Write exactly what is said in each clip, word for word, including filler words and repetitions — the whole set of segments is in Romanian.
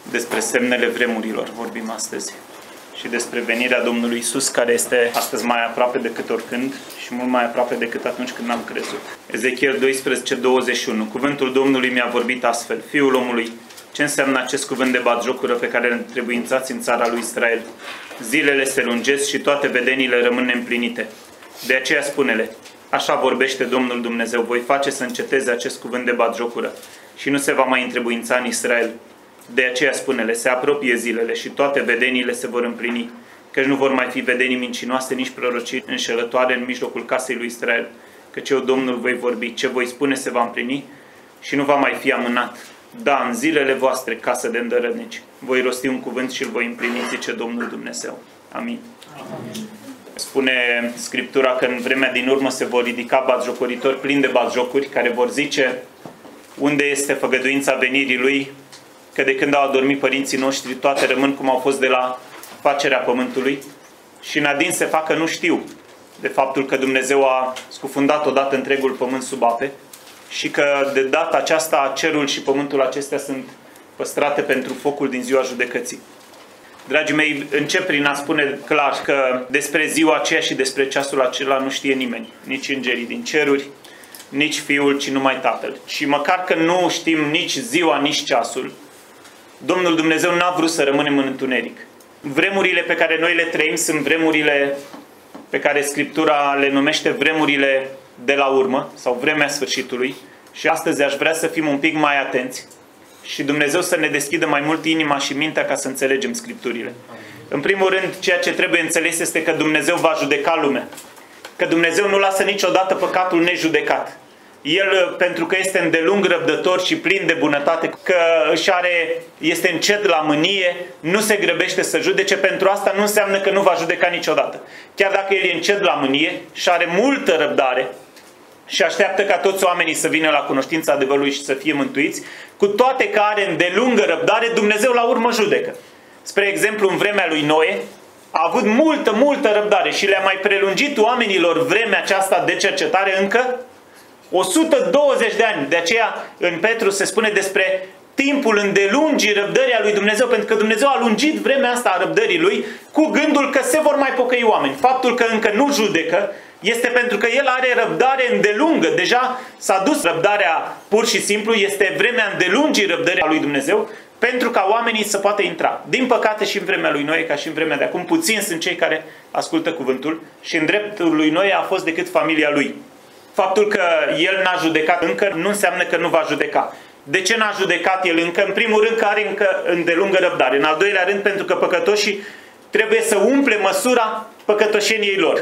Despre semnele vremurilor vorbim astăzi și despre venirea Domnului Iisus, care este astăzi mai aproape decât oricând și mult mai aproape decât atunci când am crezut. Ezechiel doisprezece, douăzeci și unu. Cuvântul Domnului mi-a vorbit astfel: Fiul omului, ce înseamnă acest cuvânt de batjocură pe care îl întrebuințați în țara lui Israel? Zilele se lungesc și toate vedeniile rămân neîmplinite. De aceea spune-le: așa vorbește Domnul Dumnezeu, voi face să înceteze acest cuvânt de batjocură și nu se va mai întrebuința în Israel. De aceea spune-le: se apropie zilele și toate vedeniile se vor împlini, căci nu vor mai fi vedenii mincinoase, nici prorocii înșelătoare în mijlocul casei lui Israel, căci eu, Domnul, voi vorbi, ce voi spune se va împlini și nu va mai fi amânat. Da, în zilele voastre, casă de îndărătnici, voi rosti un cuvânt și îl voi împlini, zice Domnul Dumnezeu. Amin. Amin. Spune Scriptura că în vremea din urmă se vor ridica batjocoritori plini de batjocuri, care vor zice: unde este făgăduința venirii Lui? Că de când au adormit părinții noștri, toate rămân cum au fost de la facerea pământului. Și în adins se facă nu știu de faptul că Dumnezeu a scufundat odată întregul pământ sub ape și că de data aceasta cerul și pământul acestea sunt păstrate pentru focul din ziua judecății. Dragii mei, încep prin a spune clar că despre ziua aceea și despre ceasul acela nu știe nimeni, nici îngerii din ceruri, nici Fiul, ci numai Tatăl. Și măcar că nu știm nici ziua, nici ceasul, Domnul Dumnezeu n-a vrut să rămânem în întuneric. Vremurile pe care noi le trăim sunt vremurile pe care Scriptura le numește vremurile de la urmă sau vremea sfârșitului, și astăzi aș vrea să fim un pic mai atenți și Dumnezeu să ne deschidă mai mult inima și mintea ca să înțelegem Scripturile. În primul rând, ceea ce trebuie înțeles este că Dumnezeu va judeca lumea. Că Dumnezeu nu lasă niciodată păcatul nejudecat. El, pentru că este îndelung răbdător și plin de bunătate, că își are, este încet la mânie, nu se grăbește să judece, pentru asta nu înseamnă că nu va judeca niciodată. Chiar dacă El e încet la mânie și are multă răbdare și așteaptă ca toți oamenii să vină la cunoștința adevărului și să fie mântuiți, cu toate că are îndelungă răbdare, Dumnezeu la urmă judecă. Spre exemplu, în vremea lui Noe a avut multă, multă răbdare și le-a mai prelungit oamenilor vremea aceasta de cercetare încă o sută douăzeci de ani. De aceea în Petru se spune despre timpul îndelungii răbdării a lui Dumnezeu, pentru că Dumnezeu a lungit vremea asta a răbdării Lui cu gândul că se vor mai pocăi oameni. Faptul că încă nu judecă este pentru că El are răbdare îndelungă. Deja s-a dus răbdarea pur și simplu, este vremea îndelungii răbdării a lui Dumnezeu pentru ca oamenii să poată intra. Din păcate și în vremea lui Noe, ca și în vremea de acum, puțini sunt cei care ascultă cuvântul și în dreptul lui Noe a fost decât familia lui. Faptul că el n-a judecat încă nu înseamnă că nu va judeca. De ce n-a judecat el încă? În primul rând că are încă îndelungă răbdare. În al doilea rând pentru că păcătoșii trebuie să umple măsura păcătoșeniei lor.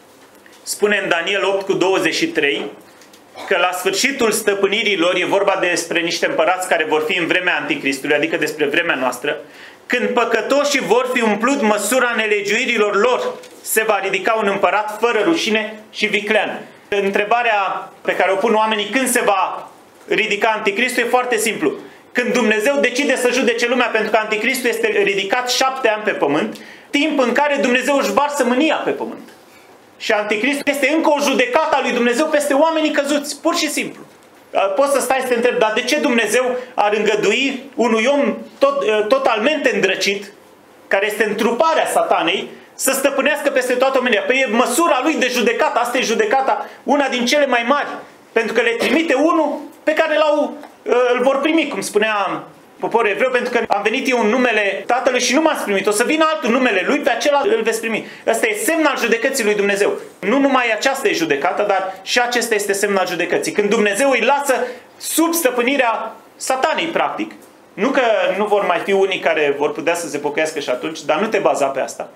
Spune în Daniel opt cu douăzeci și trei că la sfârșitul stăpânirii lor, e vorba despre niște împărați care vor fi în vremea Anticristului, adică despre vremea noastră, când păcătoșii vor fi umplut măsura nelegiuirilor lor, se va ridica un împărat fără rușine și viclean. Întrebarea pe care o pun oamenii: când se va ridica Anticristul, e foarte simplu. Când Dumnezeu decide să judece lumea, pentru că Anticristul este ridicat șapte ani pe pământ, timp în care Dumnezeu își varsă mânia pe pământ. Și Anticristul este încă o judecată a lui Dumnezeu peste oamenii căzuți, pur și simplu. Poți să stai să te întrebi: dar de ce Dumnezeu ar îngădui unui om tot, totalmente îndrăcit, care este întruparea Satanei, să stăpânească peste toată omenia? Păi e măsura lui de judecată. Asta e judecata, una din cele mai mari. Pentru că le trimite unul pe care l-au, îl vor primi, cum spunea poporul evreu, pentru că am venit eu în numele Tatălui și nu m-ați primit. O să vină altul în numele Lui, pe acela îl veți primi. Ăsta e semn al judecății lui Dumnezeu. Nu numai aceasta e judecată, dar și acesta este semn al judecății. Când Dumnezeu îi lasă sub stăpânirea Satanei, practic. Nu că nu vor mai fi unii care vor putea să se pocăiască și atunci, dar nu te baza pe asta.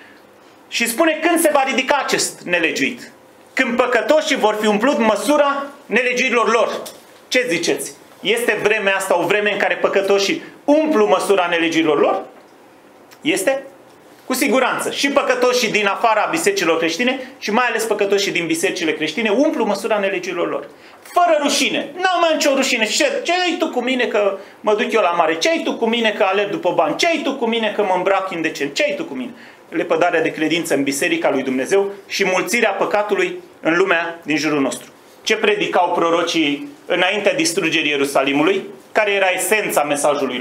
Și spune când se va ridica acest nelegiuit. Când păcătoșii vor fi umplut măsura nelegiuirilor lor. Ce ziceți? Este vremea asta o vreme în care păcătoșii umplu măsura nelegiuirilor lor? Este? Cu siguranță. Și păcătoșii din afara bisericilor creștine și mai ales păcătoșii din bisericile creștine umplu măsura nelegiuirilor lor. Fără rușine. N-am mai nicio rușine. Ce, ce ai tu cu mine că mă duc eu la mare? Ce ai tu cu mine că alerg după bani? Ce ai tu cu mine că mă îmbrac indecent? Ce ai tu cu mine? Lepădarea de credință în biserica lui Dumnezeu și mulțirea păcatului în lumea din jurul nostru. Ce predicau prorocii înaintea distrugerii Ierusalimului? Care era esența mesajului lor?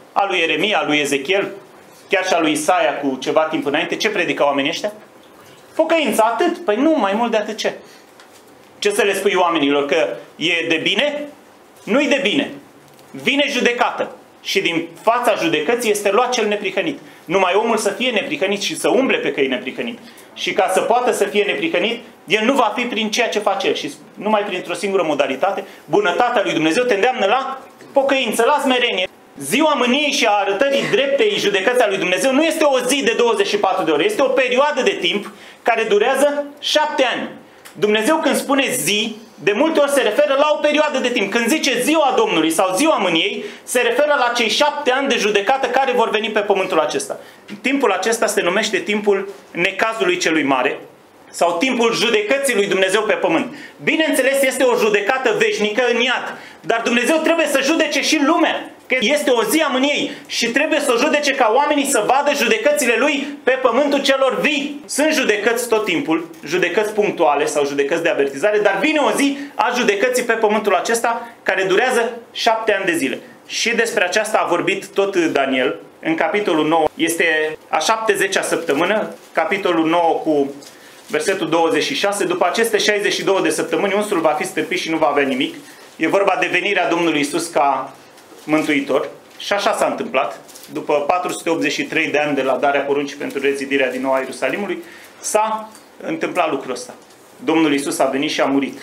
a lui Ieremia, a lui Ezechiel, chiar și a lui Isaia cu ceva timp înainte, ce predicau oamenii ăștia? Pocăință, atât. Păi nu, mai mult de atât ce? Ce să le spui oamenilor? Că e de bine? Nu-i de bine. Vine judecată. Și din fața judecății este luat cel neprihănit. Numai omul să fie neprihănit și să umble pe căi neprihănit. Și ca să poată să fie neprihănit, el nu va fi prin ceea ce face el. Și numai printr-o singură modalitate, bunătatea lui Dumnezeu te îndeamnă la pocăință, la smerenie. Ziua mâniei și a arătării dreptei judecății a lui Dumnezeu nu este o zi de douăzeci și patru de ore. Este o perioadă de timp care durează șapte ani. Dumnezeu când spune zi, de multe ori se referă la o perioadă de timp. Când zice ziua Domnului sau ziua mâniei, se referă la cei șapte ani de judecată care vor veni pe pământul acesta. Timpul acesta se numește timpul necazului celui mare sau timpul judecății lui Dumnezeu pe pământ. Bineînțeles, este o judecată veșnică în iad, dar Dumnezeu trebuie să judece și lumea. Că este o zi a mâniei și trebuie să o judece ca oamenii să vadă judecățile lui pe pământul celor vii. Sunt judecăți tot timpul, judecăți punctuale sau judecăți de avertizare, dar vine o zi a judecății pe pământul acesta care durează șapte ani de zile. Și despre aceasta a vorbit tot Daniel în capitolul nouă. Este a șaptezecea săptămână, capitolul nouă cu versetul douăzeci și șase. După aceste șaizeci și două de săptămâni, unsul va fi stârpit și nu va avea nimic. E vorba de venirea Domnului Iisus ca Mântuitor. Și așa s-a întâmplat. După patru sute optzeci și trei de ani de la darea poruncii pentru rezidirea din nou a Ierusalimului, s-a întâmplat lucrul ăsta. Domnul Iisus a venit și a murit.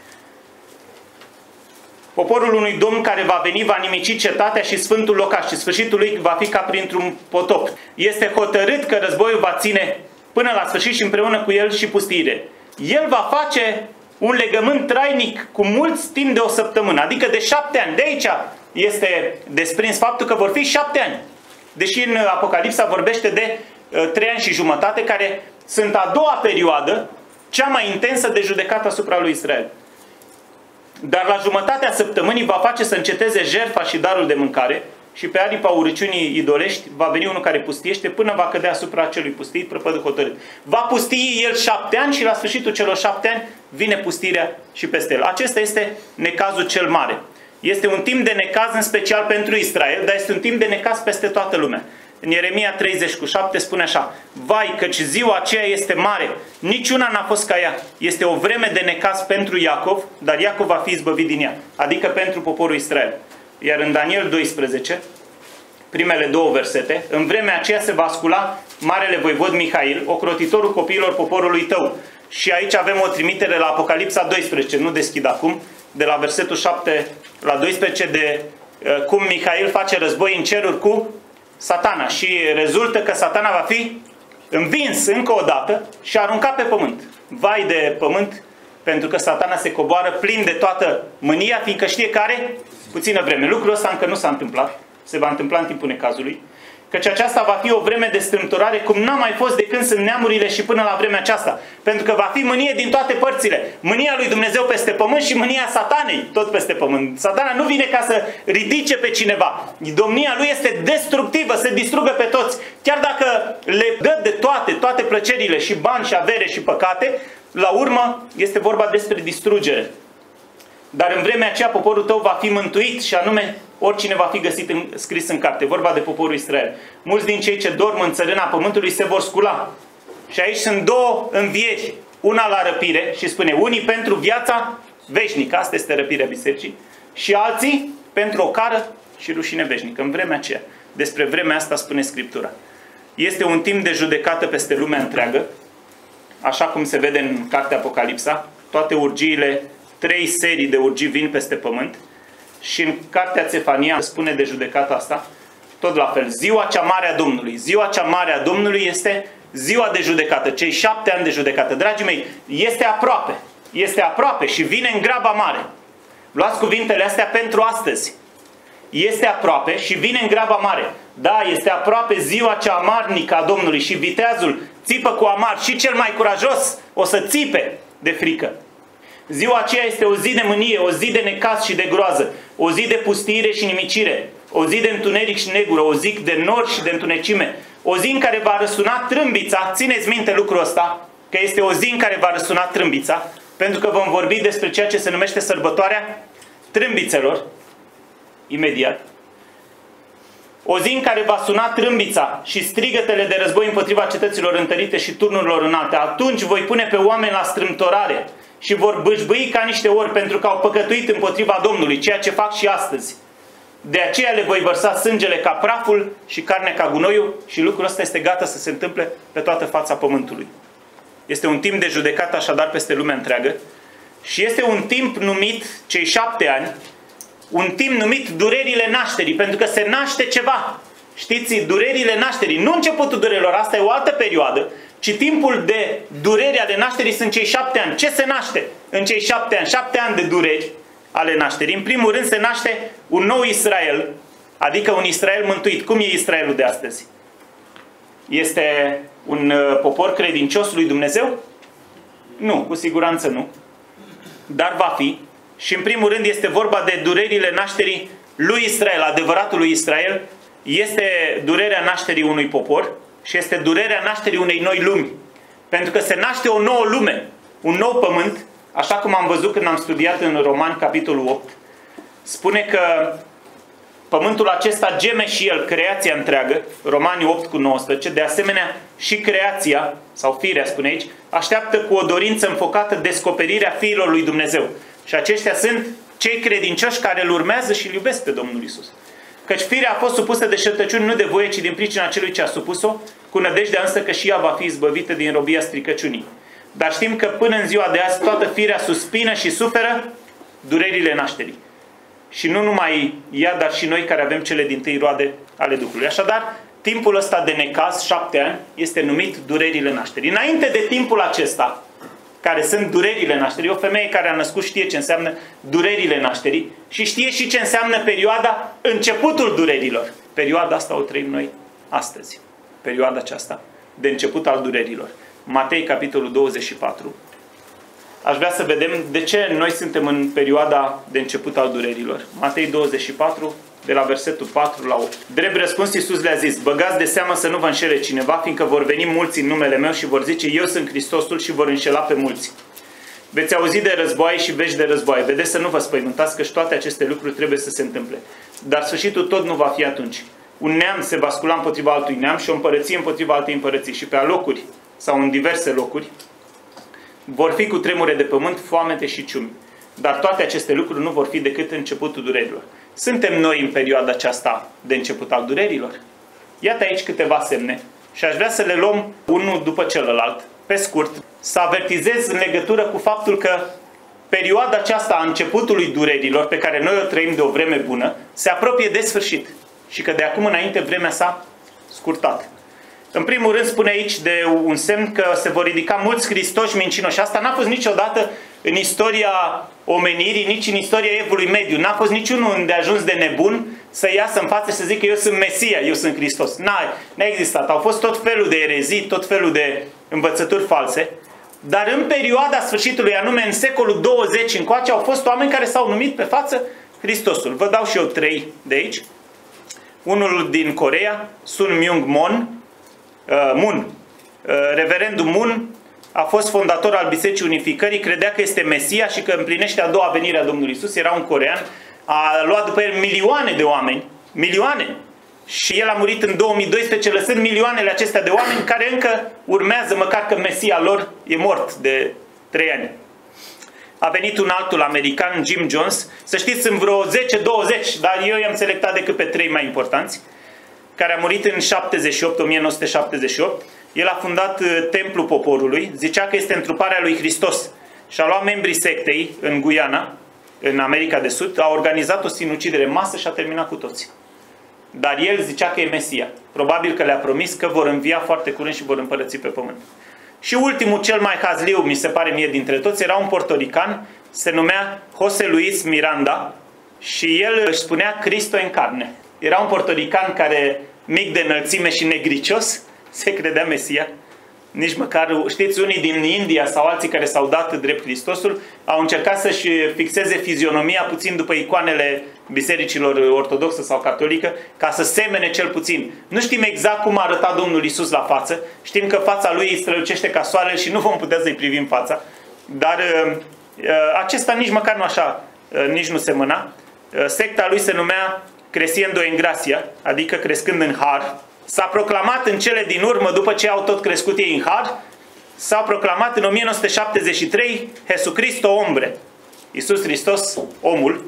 Poporul unui Domn care va veni va nimici cetatea și sfântul locaș și sfârșitul lui va fi ca printr-un potop. Este hotărât că războiul va ține până la sfârșit și împreună cu el și pustiire. El va face un legământ trainic cu mulți timp de o săptămână, adică de șapte ani. De aici este desprins faptul că vor fi șapte ani. Deși în Apocalipsa vorbește de uh, trei ani și jumătate, care sunt a doua perioadă, cea mai intensă de judecată asupra lui Israel. Dar la jumătatea săptămânii va face să înceteze jertfa și darul de mâncare și pe aripa urăciunii idolești va veni unul care pustiește până va cădea asupra acelui pustit, prăpădul hotărât. Va pustii el șapte ani și la sfârșitul celor șapte ani vine pustirea și peste el. Acesta este necazul cel mare. Este un timp de necaz în special pentru Israel, dar este un timp de necaz peste toată lumea. În Ieremia treizeci cu șapte spune așa: vai, căci ziua aceea este mare, niciuna n-a fost ca ea. Este o vreme de necaz pentru Iacov, dar Iacov va fi izbăvit din ea, adică pentru poporul Israel. Iar în Daniel doisprezece, primele două versete, în vremea aceea se va scula marele voivod Mihail, ocrotitorul copiilor poporului tău. Și aici avem o trimitere la Apocalipsa doisprezece, nu deschid acum, de la versetul șapte la doisprezece, de uh, cum Mihail face război în ceruri cu Satana. Și rezultă că Satana va fi învins încă o dată și aruncat pe pământ. Vai de pământ, pentru că Satana se coboară plin de toată mânia, fiindcă știe că are puțină vreme. Lucrul ăsta încă nu s-a întâmplat, se va întâmpla în timpul necazului, căci aceasta va fi o vreme de strâmtorare cum n-a mai fost de când sunt neamurile și până la vremea aceasta. Pentru că va fi mânie din toate părțile. Mânia lui Dumnezeu peste pământ și mânia Satanei tot peste pământ. Satana nu vine ca să ridice pe cineva. Domnia lui este destructivă, se distrugă pe toți. Chiar dacă le dă de toate, toate plăcerile și bani și avere și păcate, la urmă este vorba despre distrugere. Dar în vremea aceea poporul tău va fi mântuit și anume oricine va fi găsit în, scris în carte. Vorba de poporul Israel. Mulți din cei ce dorm în țărâna pământului se vor scula. Și aici sunt două învieri. Una la răpire și spune unii pentru viața veșnică. Asta este răpirea bisericii. Și alții pentru ocară și rușine veșnică. În vremea aceea. Despre vremea asta spune Scriptura. Este un timp de judecată peste lumea întreagă. Așa cum se vede în cartea Apocalipsa. Toate urgiile, trei serii de urgii vin peste pământ. Și în cartea Țefania spune de judecata asta, tot la fel, ziua cea mare a Domnului. Ziua cea mare a Domnului este ziua de judecată, cei șapte ani de judecată. Dragii mei, este aproape, este aproape și vine în graba mare. Luați cuvintele astea pentru astăzi. Este aproape și vine în graba mare. Da, este aproape ziua cea amarnică a Domnului și viteazul țipă cu amar și cel mai curajos o să țipe de frică. Ziua aceea este o zi de mânie, o zi de necaz și de groază, o zi de pustire și nimicire, o zi de întuneric și negură, o zi de nori și de întunecime, o zi în care va răsuna trâmbița. Țineți minte lucrul ăsta, că este o zi în care va răsuna trâmbița, pentru că vom vorbi despre ceea ce se numește sărbătoarea trâmbițelor, imediat. O zi în care va suna trâmbița și strigătele de război împotriva cetăților întărite și turnurilor înalte. Atunci voi pune pe oameni la strâmtorare și vor bâșbâi ca niște ori pentru că au păcătuit împotriva Domnului, ceea ce fac și astăzi. De aceea le voi vărsa sângele ca praful și carnea ca gunoiul și lucrul ăsta este gata să se întâmple pe toată fața pământului. Este un timp de judecată așadar peste lumea întreagă și este un timp numit, cei șapte ani, un timp numit durerile nașterii, pentru că se naște ceva. Știți, durerile nașterii, nu începutul durerilor, asta e o altă perioadă, ci timpul de durere ale nașterii sunt cei șapte ani. Ce se naște în cei șapte ani? Șapte ani de dureri ale nașterii. În primul rând se naște un nou Israel, adică un Israel mântuit. Cum e Israelul de astăzi? Este un popor credincios lui Dumnezeu? Nu, cu siguranță nu. Dar va fi. Și în primul rând este vorba de durerile nașterii lui Israel, adevăratul lui Israel. Este durerea nașterii unui popor și este durerea nașterii unei noi lumi. Pentru că se naște o nouă lume, un nou pământ, așa cum am văzut când am studiat în Romani, capitolul opt. Spune că pământul acesta geme și el, creația întreagă, Romani opt cu nouăsprezece, de asemenea și creația, sau firea spune aici, așteaptă cu o dorință înfocată descoperirea fiilor lui Dumnezeu. Și aceștia sunt cei credincioși care îl urmează și îl iubesc pe Domnul Iisus. Căci firea a fost supusă de șertăciuni nu de voie, ci din pricina celui ce a supus-o, cu nădejdea însă că și ea va fi izbăvită din robia stricăciunii. Dar știm că până în ziua de azi toată firea suspină și suferă durerile nașterii. Și nu numai ea, dar și noi care avem cele dintâi roade ale Duhului. Așadar, timpul ăsta de necaz, șapte ani, este numit durerile nașterii. Înainte de timpul acesta, care sunt durerile nașterii, o femeie care a născut știe ce înseamnă durerile nașterii și știe și ce înseamnă perioada începutul durerilor. Perioada asta o trăim noi astăzi. Perioada aceasta de început al durerilor. Matei, capitolul douăzeci și patru. Aș vrea să vedem de ce noi suntem în perioada de început al durerilor. Matei douăzeci și patru, de la versetul patru la opt. Drept răspuns, Iisus le-a zis: băgați de seamă să nu vă înșele cineva, fiindcă vor veni mulți în numele meu și vor zice: eu sunt Hristosul, și vor înșela pe mulți. Veți auzi de războaie și vești de războaie. Vedeți să nu vă spăimântați, că și toate aceste lucruri trebuie să se întâmple. Dar sfârșitul tot nu va fi atunci. Un neam se va scula împotriva altui neam și o împărăție împotriva altei împărății. Și pe alocuri, sau în diverse locuri, vor fi cu tremure de pământ, foamete și ciumi. Dar toate aceste lucruri nu vor fi decât începutul durerilor. Suntem noi în perioada aceasta de început al durerilor? Iată aici câteva semne și aș vrea să le luăm unul după celălalt, pe scurt, să avertizez în legătură cu faptul că perioada aceasta a începutului durerilor, pe care noi o trăim de o vreme bună, se apropie de sfârșit și că de acum înainte vremea s-a scurtat. În primul rând spune aici de un semn că se vor ridica mulți Hristoși mincinoși. Asta n-a fost niciodată în istoria omenirii, nici în istoria Evului Mediu. N-a fost niciunul îndeajuns de nebun să iasă în față și să zică: eu sunt Mesia, eu sunt Hristos. N-a, n-a existat. Au fost tot felul de erezii, tot felul de învățături false. Dar în perioada sfârșitului, anume în secolul douăzeci încoace, au fost oameni care s-au numit pe față Hristosul. Vă dau și eu trei de aici. Unul din Coreea, Sun Myung Moon, uh, Moon. Uh, reverendul Moon a fost fondator al Bisericii Unificării, credea că este Mesia și că împlinește a doua venire a Domnului Iisus. Era un corean, a luat după el milioane de oameni, milioane. Și el a murit în două mii doisprezece, lăsând milioanele acestea de oameni care încă urmează, măcar că Mesia lor e mort de trei ani. A venit un altul american, Jim Jones. Să știți, sunt vreo zece douăzeci, dar eu i-am selectat decât pe trei mai importanți, care a murit în șaptezeci și opt, o mie nouă sute șaptezeci și opt. El a fundat Templul Poporului, zicea că este întruparea lui Hristos și a luat membrii sectei în Guyana, în America de Sud, a organizat o sinucidere în masă și a terminat cu toții. Dar el zicea că e Mesia. Probabil că le-a promis că vor învia foarte curând și vor împărăți pe pământ. Și ultimul, cel mai hazliu, mi se pare mie, dintre toți, era un portorican, se numea José Luis Miranda și el își spunea Cristo în carne. Era un portorican care, mic de înălțime și negricios, se credea Mesia. Nici măcar, știți, unii din India sau alții care s-au dat drept Hristosul au încercat să-și fixeze fizionomia puțin după icoanele bisericilor ortodoxe sau catolică, ca să semene cel puțin. Nu știm exact cum a arătat Domnul Iisus la față, știm că fața lui îi strălucește ca soarele și nu vom putea să-i privim fața, dar acesta nici măcar nu așa, nici nu semăna. Secta lui se numea creciendo en gracia, adică crescând în har. S-a proclamat în cele din urmă, după ce au tot crescut ei în har, s-a proclamat în o mie nouă sute șaptezeci și trei Jesucristo hombre, Iisus Hristos omul,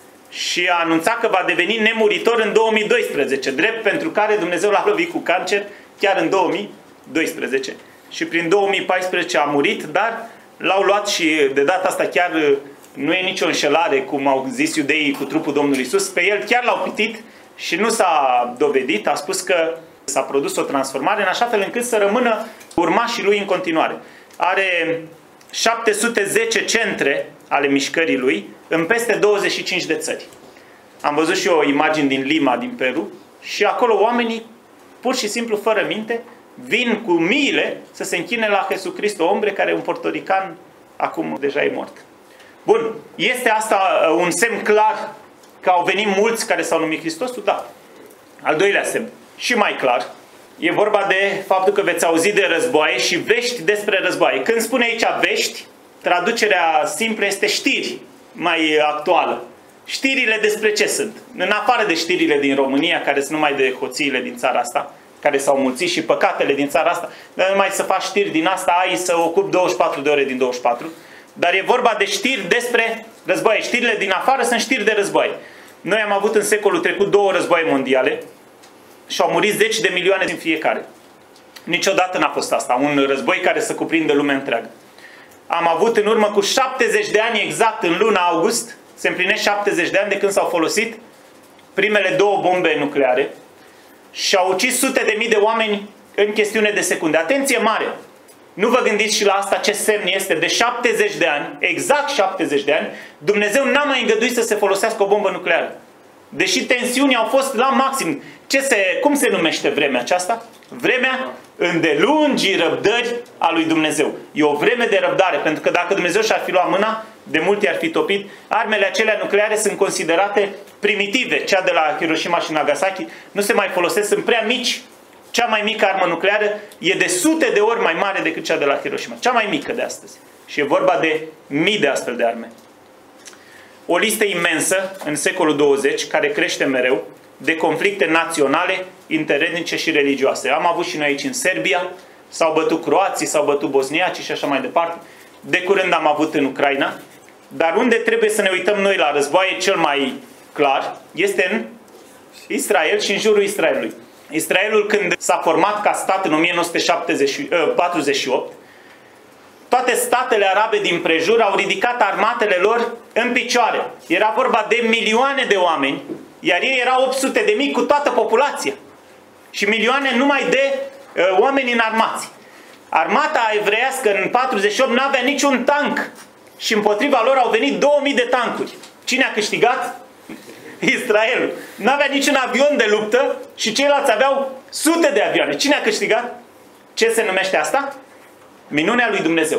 și a anunțat că va deveni nemuritor în două mii doisprezece, drept pentru care Dumnezeu l-a lovit cu cancer chiar în două mii doisprezece. Și prin două mii paisprezece a murit, dar l-au luat și de data asta chiar nu e nicio înșelare, cum au zis iudeii cu trupul Domnului Iisus, pe el chiar l-au pitit și nu s-a dovedit, a spus că s-a produs o transformare în așa fel încât să rămână urmașii lui în continuare. Are șapte sute zece centre ale mișcării lui în peste douăzeci și cinci de țări. Am văzut și eu imagini din Lima, din Peru, și acolo oamenii, pur și simplu, fără minte, vin cu miile să se închine la Jesucristo hombre, care e un portorican, acum deja e mort. Bun, este asta un semn clar că au venit mulți care s-au numit Hristosul? Da. Al doilea semn, și mai clar, e vorba de faptul că veți auzi de războaie și vești despre războaie. Când spune aici vești, traducerea simplă este știri, mai actuală. Știrile despre ce sunt? În afară de știrile din România, care sunt numai de hoțiile din țara asta, care s-au mulțit, și păcatele din țara asta, dar numai să faci știri din asta, ai să ocupi douăzeci și patru de ore din douăzeci și patru. Dar e vorba de știri despre războaie. Știrile din afară sunt știri de războaie. Noi am avut în secolul trecut două războaie mondiale și au murit zeci de milioane din fiecare. Niciodată n-a fost asta, un război care să cuprindă lumea întreagă. Am avut în urmă cu șaptezeci de ani, exact în luna august, se împlinesc șaptezeci de ani de când s-au folosit primele două bombe nucleare și au ucis sute de mii de oameni în chestiune de secunde. Atenție mare! Nu vă gândiți și la asta ce semn este? De șaptezeci de ani, exact șaptezeci de ani, Dumnezeu n-a mai îngăduit să se folosească o bombă nucleară. Deși tensiunii au fost la maxim. Ce se, cum se numește vremea aceasta? Vremea îndelungii răbdări a lui Dumnezeu. E o vreme de răbdare, pentru că dacă Dumnezeu și-ar fi luat mâna, de multe ar fi topit. Armele acelea nucleare sunt considerate primitive. Cea de la Hiroshima și Nagasaki nu se mai folosesc, sunt prea mici. Cea mai mică armă nucleară e de sute de ori mai mare decât cea de la Hiroshima. Cea mai mică de astăzi. Și e vorba de mii de astfel de arme. O listă imensă în secolul douăzeci, care crește mereu, de conflicte naționale, interetnice și religioase. Am avut și noi aici în Serbia, s-au bătut croații, s-au bătut bosniaci și așa mai departe. De curând am avut în Ucraina. Dar unde trebuie să ne uităm noi la războaie cel mai clar este în Israel și în jurul Israelului. Israelul, când s-a format ca stat în o mie nouă sute patruzeci și opt, toate statele arabe din prejur au ridicat armatele lor în picioare. Era vorba de milioane de oameni, iar ei erau opt sute de mii cu toată populația. Și milioane numai de uh, oameni înarmați. Armata evreiască în patruzeci și opt n-avea niciun tank și împotriva lor au venit două mii de tancuri. Cine a câștigat? Israelul. N-avea niciun avion de luptă și ceilalți aveau sute de avioane. Cine a câștigat? Ce se numește asta? Minunea lui Dumnezeu.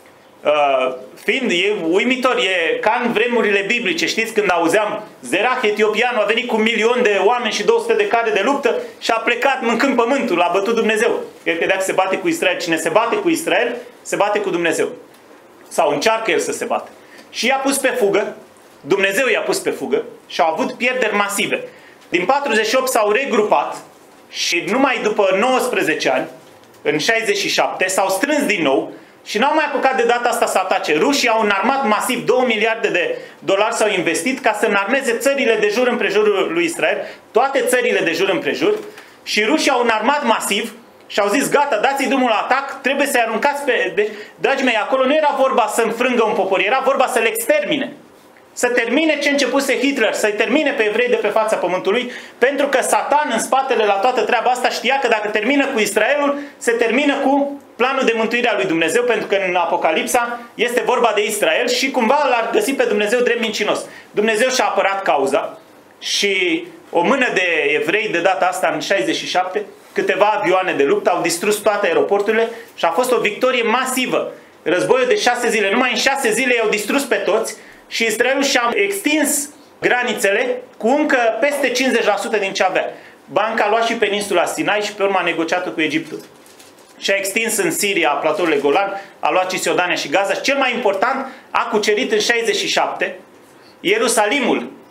Uh, fiind, e uimitor, e ca în vremurile biblice, știți, când auzeam Zerah etiopianul a venit cu un milion de oameni și două sute de care de luptă și a plecat mâncând pământul, l-a bătut Dumnezeu. El credea că se bate cu Israel. Cine se bate cu Israel, se bate cu Dumnezeu. Sau încearcă el să se bată. Și i-a pus pe fugă, Dumnezeu i-a pus pe fugă și au avut pierderi masive. Din patruzeci și opt s-au regrupat și numai după nouăsprezece ani, în șaizeci și șapte, s-au strâns din nou și n-au mai apucat de data asta să atace. Rușii au înarmat masiv, două miliarde de dolari s-au investit ca să înarmeze țările de jur împrejurul lui Israel, toate țările de jur împrejur, și rușii au înarmat masiv și au zis, gata, dați-i drumul la atac, trebuie să-i aruncați pe... Deci, dragii mei, acolo nu era vorba să înfrângă un popor, era vorba să le extermine. Să termine ce începuse Hitler, să-i termine pe evrei de pe fața pământului, pentru că Satan în spatele la toată treaba asta știa că dacă termină cu Israelul, se termină cu planul de mântuire a lui Dumnezeu, pentru că în Apocalipsa este vorba de Israel și cumva l-ar găsi pe Dumnezeu drept mincinos. Dumnezeu și-a apărat cauza și o mână de evrei de data asta în șaizeci și șapte, câteva avioane de luptă au distrus toate aeroporturile și a fost o victorie masivă. Războiul de șase zile, numai în șase zile i-au distrus pe toți. Și Israelul și-a extins granițele cu încă peste cincizeci la sută din ce avea. Banca a luat și peninsula Sinai și pe urmă a negociat cu Egiptul. Și-a extins în Siria platourile Golan, a luat Cisjordania și Gaza și cel mai important, a cucerit în șaizeci și șapte Ierusalimul,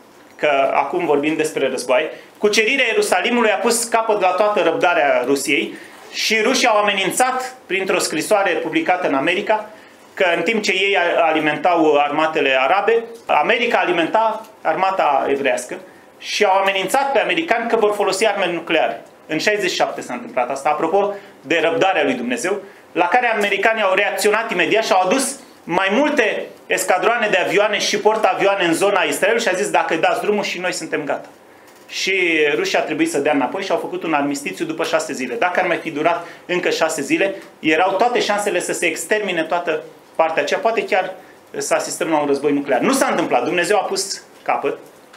că acum vorbim despre război, cucerirea Ierusalimului a pus capăt la toată răbdarea Rusiei și rușii au amenințat printr-o scrisoare publicată în America că în timp ce ei alimentau armatele arabe, America alimenta armata evrească și au amenințat pe americani că vor folosi arme nucleare. În șaizeci și șapte s-a întâmplat asta, apropo de răbdarea lui Dumnezeu, la care americanii au reacționat imediat și au adus mai multe escadroane de avioane și portavioane în zona Israelului și a zis dacă dați drumul și noi suntem gata. Și rușii a trebuit să dea înapoi și au făcut un armistițiu după șase zile. Dacă ar mai fi durat încă șase zile, erau toate șansele să se extermine toată partea aceea, poate chiar să asistăm la un război nuclear. Nu s-a întâmplat, Dumnezeu a pus capăt.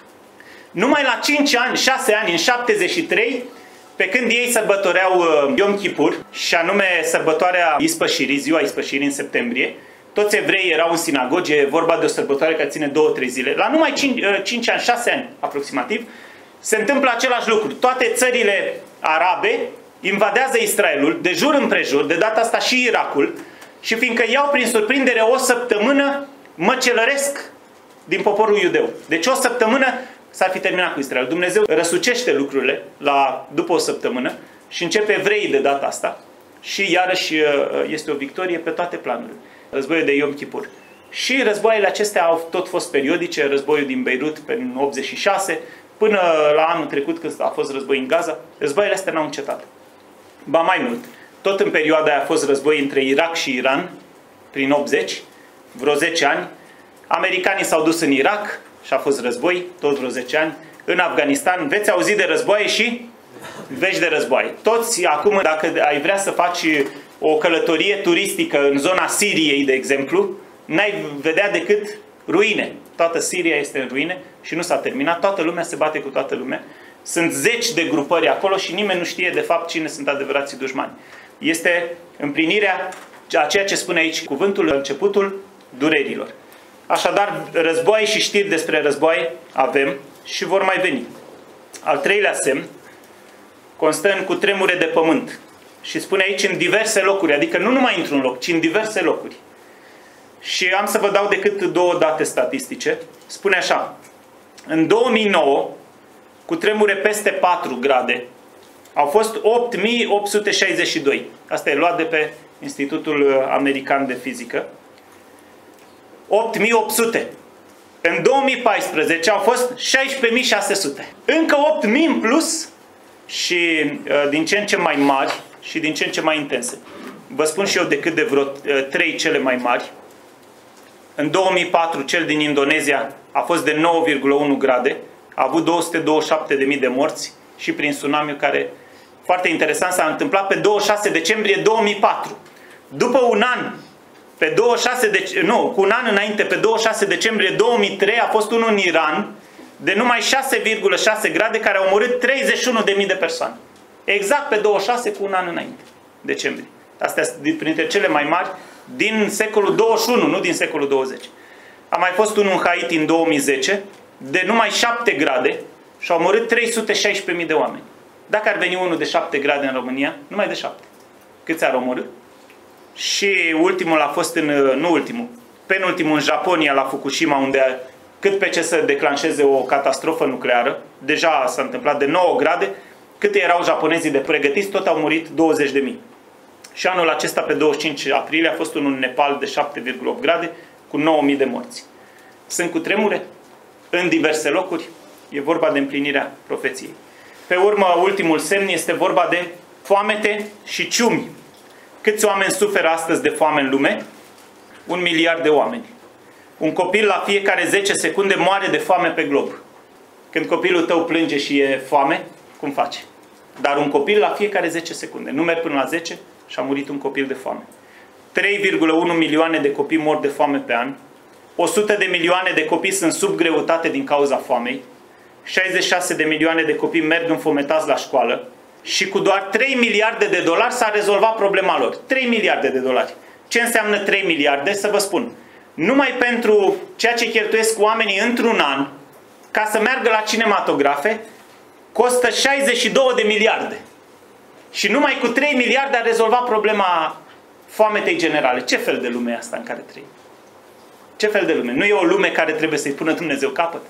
Numai la cinci ani, șase ani, în șaptezeci și trei, pe când ei sărbătoreau Yom Kippur, și anume sărbătoarea Ispășirii, ziua Ispășirii în septembrie, toți evreii erau în sinagoge, e vorba de o sărbătoare care ține două, trei zile. La numai cinci ani, șase ani aproximativ, se întâmplă același lucru. Toate țările arabe invadează Israelul, de jur împrejur, de data asta și Irakul, și fiindcă iau prin surprindere o săptămână, măcelăresc din poporul iudeu. Deci o săptămână s-ar fi terminat cu Israel. Dumnezeu răsucește lucrurile la, după o săptămână și începe evreii de data asta și iarăși este o victorie pe toate planurile. Războiul de Yom Kippur. Și războaiele acestea au tot fost periodice, războiul din Beirut în optzeci și șase, până la anul trecut când a fost război în Gaza, războaiele astea n-au încetat. Ba mai mult, tot în perioada aia a fost război între Irak și Iran, prin optzeci, vreo zece ani. Americanii s-au dus în Irak și a fost război, tot vreo zece ani. În Afganistan, veți auzi de războaie și vești de războaie. Toți, acum, dacă ai vrea să faci o călătorie turistică în zona Siriei, de exemplu, n-ai vedea decât ruine. Toată Siria este în ruine și nu s-a terminat. Toată lumea se bate cu toată lumea. Sunt zeci de grupări acolo și nimeni nu știe de fapt cine sunt adevărații dușmani. Este împlinirea a ceea ce spune aici cuvântul, începutul durerilor. Așadar, războaie și știri despre războaie avem și vor mai veni. Al treilea semn constă în cutremure de pământ. Și spune aici în diverse locuri, adică nu numai într-un loc, ci în diverse locuri. Și am să vă dau decât două date statistice. Spune așa, în două mii nouă, cutremure peste patru grade, au fost opt mii opt sute șaizeci și doi. Asta e luat de pe Institutul American de Fizică. opt mii opt sute. În două mii paisprezece au fost șaisprezece mii șase sute. Încă opt mii în plus și uh, din ce în ce mai mari și din ce în ce mai intense. Vă spun și eu decât de vreo uh, trei cele mai mari. În două mii patru, cel din Indonezia a fost de nouă virgulă unu grade, a avut două sute douăzeci și șapte de mii de morți și prin tsunami care, foarte interesant, s-a întâmplat pe douăzeci și șase decembrie două mii patru. După un an, pe douăzeci și șase de, nu, cu un an înainte, pe douăzeci și șase decembrie două mii trei, a fost unul în Iran de numai șase virgulă șase grade care au omorât treizeci și unu de mii de persoane. Exact pe douăzeci și șase cu un an înainte, decembrie. Astea sunt printre cele mai mari din secolul douăzeci și unu, nu din secolul douăzeci. A mai fost unul în Haiti în două mii zece, de numai șapte grade și au omorât trei sute șaisprezece mii de oameni. Dacă ar veni unul de șapte grade în România, numai de șapte. Câți ar omorâ? Și ultimul a fost în, nu ultimul, penultimul în Japonia, la Fukushima, unde cât pe ce să declanșeze o catastrofă nucleară, deja s-a întâmplat de nouă grade, cât erau japonezii de pregătiți, tot au murit douăzeci de mii. Și anul acesta, pe douăzeci și cinci aprilie, a fost unul în Nepal de șapte virgulă opt grade, cu nouă mii de morți. Sunt cutremure în diverse locuri, e vorba de împlinirea profeției. Pe urmă, ultimul semn este vorba de foamete și ciumi. Câți oameni suferă astăzi de foame în lume? Un miliard de oameni. Un copil la fiecare zece secunde moare de foame pe glob. Când copilul tău plânge și e foame, cum faci? Dar un copil la fiecare zece secunde. Nu merg până la zece și a murit un copil de foame. trei virgulă unu milioane de copii mor de foame pe an. o sută de milioane de copii sunt sub greutate din cauza foamei. șaizeci și șase de milioane de copii merg înfometați la școală. Și cu doar trei miliarde de dolari s-a rezolvat problema lor. trei miliarde de dolari. Ce înseamnă trei miliarde? Să vă spun. Numai pentru ceea ce cheltuiesc oamenii într-un an, ca să meargă la cinematografe, costă șaizeci și două de miliarde. Și numai cu trei miliarde a rezolvat problema foametei generale. Ce fel de lume e asta în care trăim? Ce fel de lume? Nu e o lume care trebuie să-i pună Dumnezeu capăt?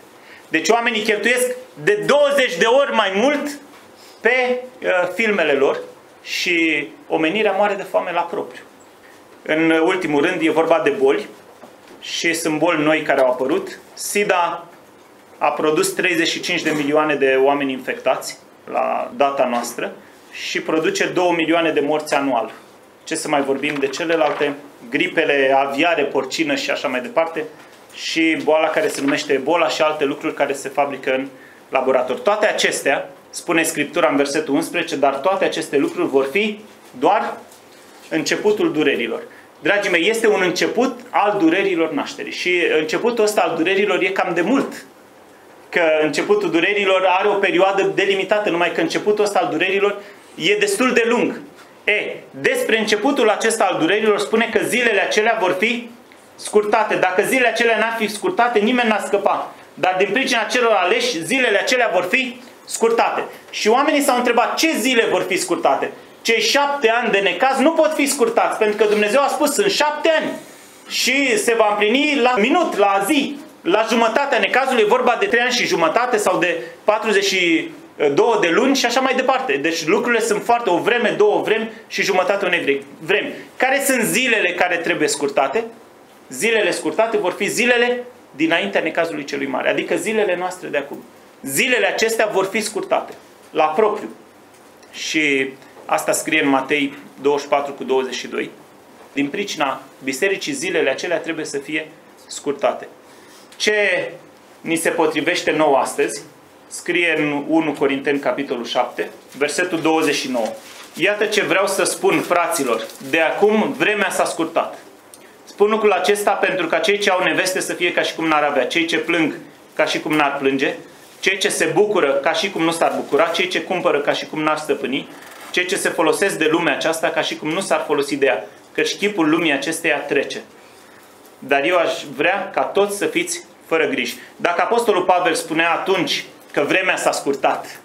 Deci oamenii cheltuiesc de douăzeci de ori mai mult pe uh, filmele lor și omenirea moare de foame la propriu. În ultimul rând e vorba de boli și sunt boli noi care au apărut. SIDA a produs treizeci și cinci de milioane de oameni infectați la data noastră și produce două milioane de morți anual. Ce să mai vorbim de celelalte? Gripele aviare, porcină și așa mai departe și boala care se numește Ebola și alte lucruri care se fabrică în laborator. Toate acestea, spune Scriptura în versetul unsprezece, dar toate aceste lucruri vor fi doar începutul durerilor. Dragii mei, este un început al durerilor nașterii și începutul ăsta al durerilor e cam de mult. Că începutul durerilor are o perioadă delimitată, numai că începutul ăsta al durerilor e destul de lung. E, despre începutul acesta al durerilor spune că zilele acelea vor fi scurtate. Dacă zilele acelea n-ar fi scurtate, nimeni n-ar scăpa. Dar din pricina celor aleși, zilele acelea vor fi scurtate. Și oamenii s-au întrebat ce zile vor fi scurtate. Cei șapte ani de necaz nu pot fi scurtați, pentru că Dumnezeu a spus sunt șapte ani. Și se va împlini la minut, la zi, la jumătatea necazului, e vorba de trei ani și jumătate sau de patruzeci și două de luni și așa mai departe. Deci lucrurile sunt foarte, o vreme, două vremi și jumătate unei vremi. Care sunt zilele care trebuie scurtate? Zilele scurtate vor fi zilele dinaintea necazului celui mare, adică zilele noastre de acum. Zilele acestea vor fi scurtate, la propriu. Și asta scrie în Matei douăzeci și patru cu douăzeci și doi. Din pricina bisericii, zilele acelea trebuie să fie scurtate. Ce ni se potrivește nouă astăzi? Scrie în unu Corinteni, capitolul șapte, versetul douăzeci și nouă. Iată ce vreau să spun, fraților, de acum vremea s-a scurtat. Spun lucrul acesta pentru ca cei ce au neveste să fie ca și cum n-ar avea, cei ce plâng ca și cum n-ar plânge, cei ce se bucură ca și cum nu s-ar bucura, cei ce cumpără ca și cum n-ar stăpâni, cei ce se folosesc de lumea aceasta ca și cum nu s-ar folosi de ea, căci chipul lumii acesteia trece. Dar eu aș vrea ca toți să fiți fără griji. Dacă Apostolul Pavel spunea atunci că vremea s-a scurtat,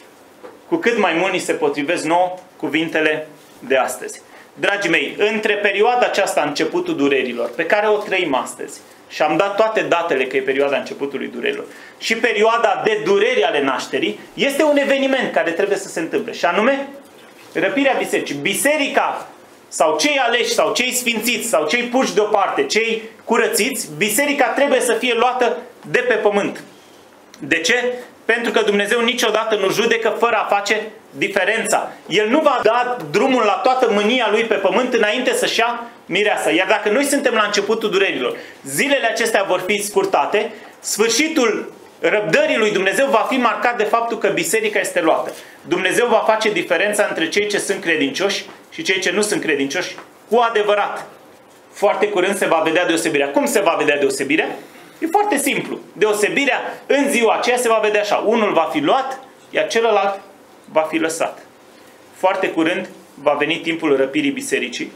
cu cât mai mult ni se potrivesc nouă cuvintele de astăzi. Dragii mei, între perioada aceasta, începutul durerilor, pe care o trăim astăzi, și am dat toate datele că e perioada începutului durerilor, și perioada de dureri ale nașterii, este un eveniment care trebuie să se întâmple, și anume răpirea bisericii. Biserica, sau cei aleși, sau cei sfințiți, sau cei puși deoparte, cei curățiți, biserica trebuie să fie luată de pe pământ. De ce? Pentru că Dumnezeu niciodată nu judecă fără a face diferența. El nu va da drumul la toată mânia Lui pe pământ înainte să-și ia mireasa. Iar dacă noi suntem la începutul durerilor, zilele acestea vor fi scurtate, sfârșitul răbdării lui Dumnezeu va fi marcat de faptul că biserica este luată. Dumnezeu va face diferența între cei ce sunt credincioși și cei ce nu sunt credincioși cu adevărat. Foarte curând se va vedea deosebirea. Cum se va vedea deosebirea? E foarte simplu. Deosebirea în ziua aceea se va vedea așa. Unul va fi luat, iar celălalt va fi lăsat. Foarte curând va veni timpul răpirii bisericii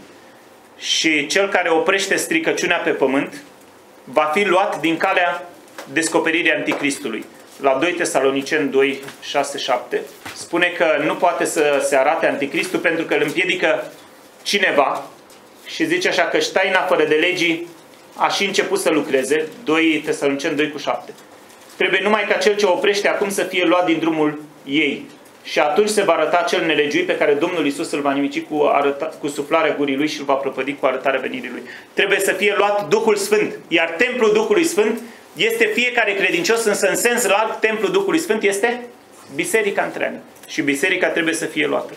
și cel care oprește stricăciunea pe pământ va fi luat din calea descoperirii Anticristului. La doi Tesaloniceni doi, șase, șapte spune că nu poate să se arate Anticristul pentru că îl împiedică cineva și zice așa că taina fără de legii a și început să lucreze. doi Tesaloniceni doi cu șapte. Trebuie numai ca cel ce oprește acum să fie luat din drumul ei. Și atunci se va arăta cel nelegiuit pe care Domnul Iisus îl va nimici cu, arăta, cu suflarea gurii lui și îl va prăpădi cu arătarea venirii lui. Trebuie să fie luat Duhul Sfânt. Iar templul Duhului Sfânt este fiecare credincios, însă în sens larg, templul Duhului Sfânt este biserica întreagă. Și biserica trebuie să fie luată.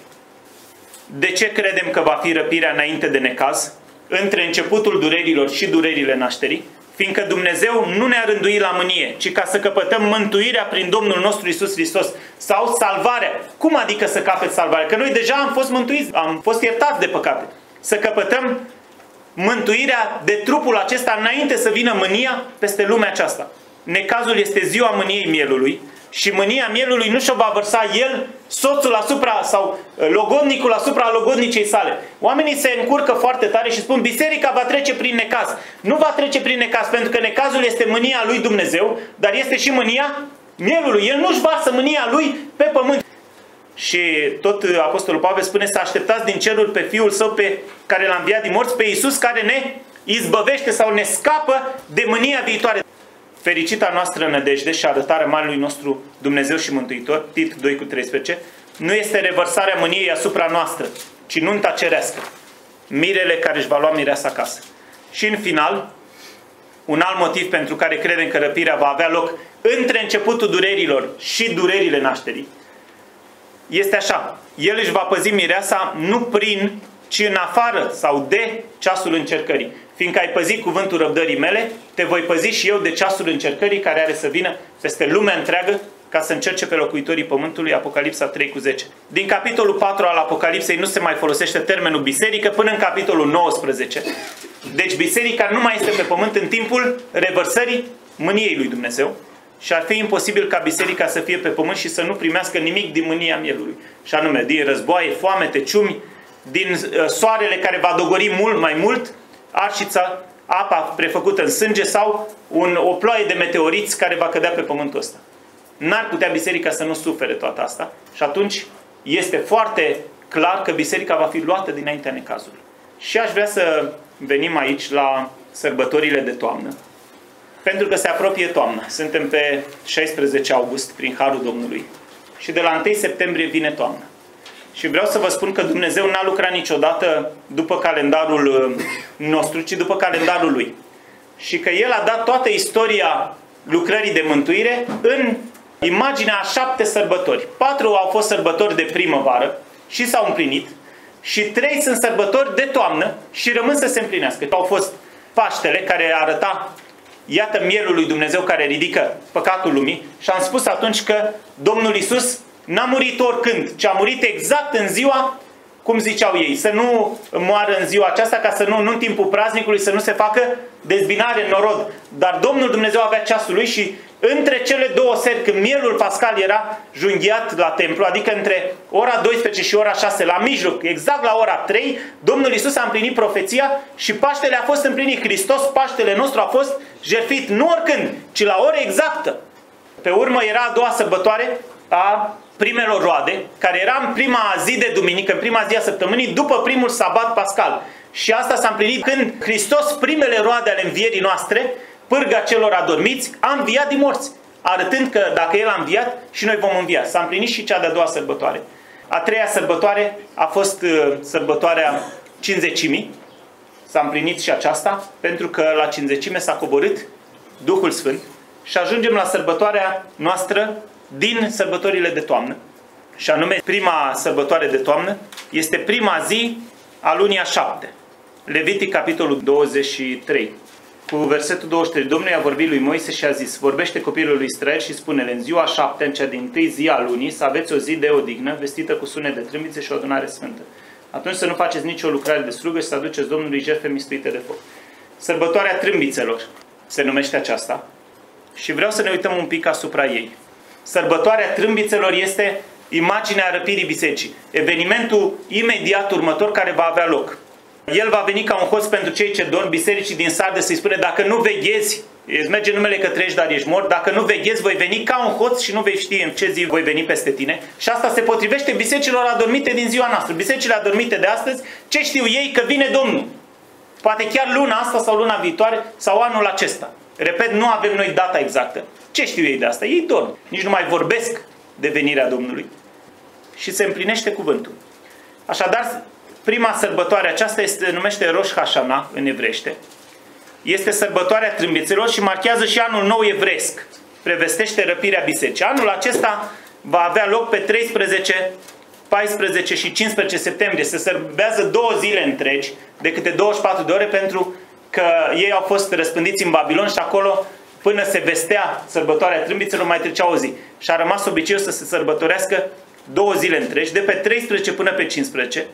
De ce credem că va fi răpirea înainte de necaz? Între începutul durerilor și durerile nașterii? Fiindcă Dumnezeu nu ne-a rânduit la mânie, ci ca să căpătăm mântuirea prin Domnul nostru Iisus Hristos. Sau salvarea. Cum adică să capeți salvarea? Că noi deja am fost mântuiți, am fost iertați de păcate. Să căpătăm mântuirea de trupul acesta înainte să vină mânia peste lumea aceasta. Necazul este ziua mâniei mielului și mânia mielului nu și-o va vărsa el, soțul asupra sau logodnicul asupra logodnicei sale. Oamenii se încurcă foarte tare și spun biserica va trece prin necaz. Nu va trece prin necaz pentru că necazul este mânia lui Dumnezeu, dar este și mânia mielului. El nu-și varsă mânia lui pe pământ. Și tot Apostolul Pavel spune să așteptați din cerul pe Fiul Său pe care l-a înviat din morți, pe Iisus care ne izbăvește sau ne scapă de mânia viitoare. fericita noastră nădejde și arătarea Marelui nostru Dumnezeu și Mântuitor, Tit doi cu treisprezece, nu este revărsarea mâniei asupra noastră, ci nunta cerească, mirele care își va lua mireasa acasă. Și în final, un alt motiv pentru care credem că răpirea va avea loc între începutul durerilor și durerile nașterii, este așa: El își va păzi mireasa nu prin, ci în afară sau de ceasul încercării. Fiindcă ai păzit cuvântul răbdării mele, te voi păzi și eu de ceasul încercării care are să vină peste lumea întreagă ca să încerce pe locuitorii pământului. Apocalipsa trei cu zece. Din capitolul patru al Apocalipsei nu se mai folosește termenul biserică până în capitolul nouăsprezece. Deci biserica nu mai este pe pământ în timpul revărsării mâniei lui Dumnezeu și ar fi imposibil ca biserica să fie pe pământ și să nu primească nimic din mânia mielului. Și anume, din războaie, foamete, ciumi, din uh, soarele care va dogori mult mai mult, arșița, apa prefăcută în sânge sau un, o ploaie de meteoriți care va cădea pe pământul ăsta. N-ar putea biserica să nu sufere toată asta și atunci este foarte clar că biserica va fi luată dinaintea necazului. Și aș vrea să venim aici la sărbătorile de toamnă, pentru că se apropie toamna. Suntem pe șaisprezece august prin Harul Domnului și de la întâi septembrie vine toamna. Și vreau să vă spun că Dumnezeu n-a lucrat niciodată după calendarul nostru, ci după calendarul Lui. Și că El a dat toată istoria lucrării de mântuire în imaginea a șapte sărbători. Patru au fost sărbători de primăvară și s-au împlinit. Și trei sunt sărbători de toamnă și rămân să se împlinească. Au fost Paștele, care arăta, iată, mielul lui Dumnezeu care ridică păcatul lumii. Și am spus atunci că Domnul Iisus n-a murit oricând, ci a murit exact în ziua, cum ziceau ei, să nu moară în ziua aceasta, ca să nu, nu în timpul praznicului, să nu se facă dezbinare în norod. Dar Domnul Dumnezeu avea ceasul lui și între cele două seri, când mielul pascal era junghiat la templu, adică între ora douăsprezece și ora șase, la mijloc, exact la ora trei, Domnul Iisus a împlinit profeția și Paștele a fost împlinit. Hristos, Paștele nostru, a fost jertfit nu oricând, ci la ora exactă. Pe urmă era a doua sărbătoare a primelor roade, care era în prima zi de duminică, în prima zi a săptămânii, după primul sabat pascal. Și asta s-a împlinit când Hristos, primele roade ale învierii noastre, pârga celor adormiți, a înviat din morți, arătând că dacă El a înviat, și noi vom învia. S-a împlinit și cea de-a doua sărbătoare. A treia sărbătoare a fost uh, sărbătoarea Cincizecimii. S-a împlinit și aceasta, pentru că la Cincizecime s-a coborât Duhul Sfânt. Și ajungem la sărbătoarea noastră din sărbătorile de toamnă. Și anume, prima sărbătoare de toamnă este prima zi a lunii a șapte. Levitic, capitolul douăzeci și trei. Cu versetul douăzeci și trei. Domnul i-a vorbit lui Moise și a zis: vorbește copilul lui Israel și spune-le: în ziua a șaptea, în cea din tâi zi a lunii, să aveți o zi de odihnă, vestită cu sunet de trâmbițe și o adunare sfântă. Atunci să nu faceți nicio lucrare de slugă și să aduceți Domnului jertfe mistuite de foc. Sărbătoarea trâmbițelor se numește aceasta și vreau să ne uităm un pic asupra ei. Sărbătoarea trâmbițelor este imaginea răpirii bisericii. Evenimentul imediat următor care va avea loc. El va veni ca un hoț pentru cei ce dorm. Bisericii din Sarde să-i spune: dacă nu veghezi, îți merge numele că treci, dar ești mort. Dacă nu veghezi, voi veni ca un hoț și nu vei ști în ce zi voi veni peste tine. Și asta se potrivește bisericilor adormite din ziua noastră. Bisericile adormite de astăzi, ce știu ei? Că vine Domnul. Poate chiar luna asta sau luna viitoare sau anul acesta. Repet, nu avem noi data exactă. Ce știu ei de asta? Ei dorm. Nici nu mai vorbesc de venirea Domnului. Și se împlinește cuvântul. Așadar, prima sărbătoare aceasta este, numește Rosh Hashanah în evrește. Este sărbătoarea trâmbițelor și marchează și anul nou evresc. Prevestește răpirea bisericii. Anul acesta va avea loc pe treisprezece, paisprezece și cincisprezece septembrie. Se sărbează două zile întregi, de câte douăzeci și patru de ore, pentru că ei au fost răspândiți în Babilon și acolo, până se vestea sărbătoarea trâmbițelor, mai trecea o zi. Și a rămas obiceiul să se sărbătorească două zile întregi, de pe treisprezece până pe cincisprezece.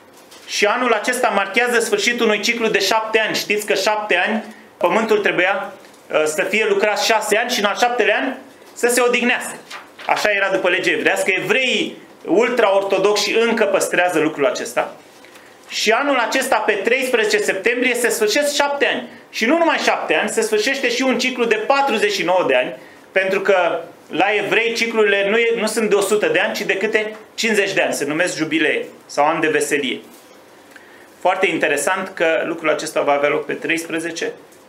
Și anul acesta marchează sfârșitul unui ciclu de șapte ani. Știți că șapte ani pământul trebuia uh, să fie lucrat șase ani și în al șaptele an să se odihnească. Așa era după legea evrească. Evreii ultra-ortodoxi încă păstrează lucrul acesta. Și anul acesta, pe treisprezece septembrie, se sfârșesc șapte ani. Și nu numai șapte ani, se sfârșește și un ciclu de patruzeci și nouă de ani, pentru că la evrei ciclurile nu, e, nu sunt de o sută de ani, ci de câte cincizeci de ani. Se numesc jubilee sau ani de veselie. Foarte interesant că lucrul acesta va avea loc pe treisprezece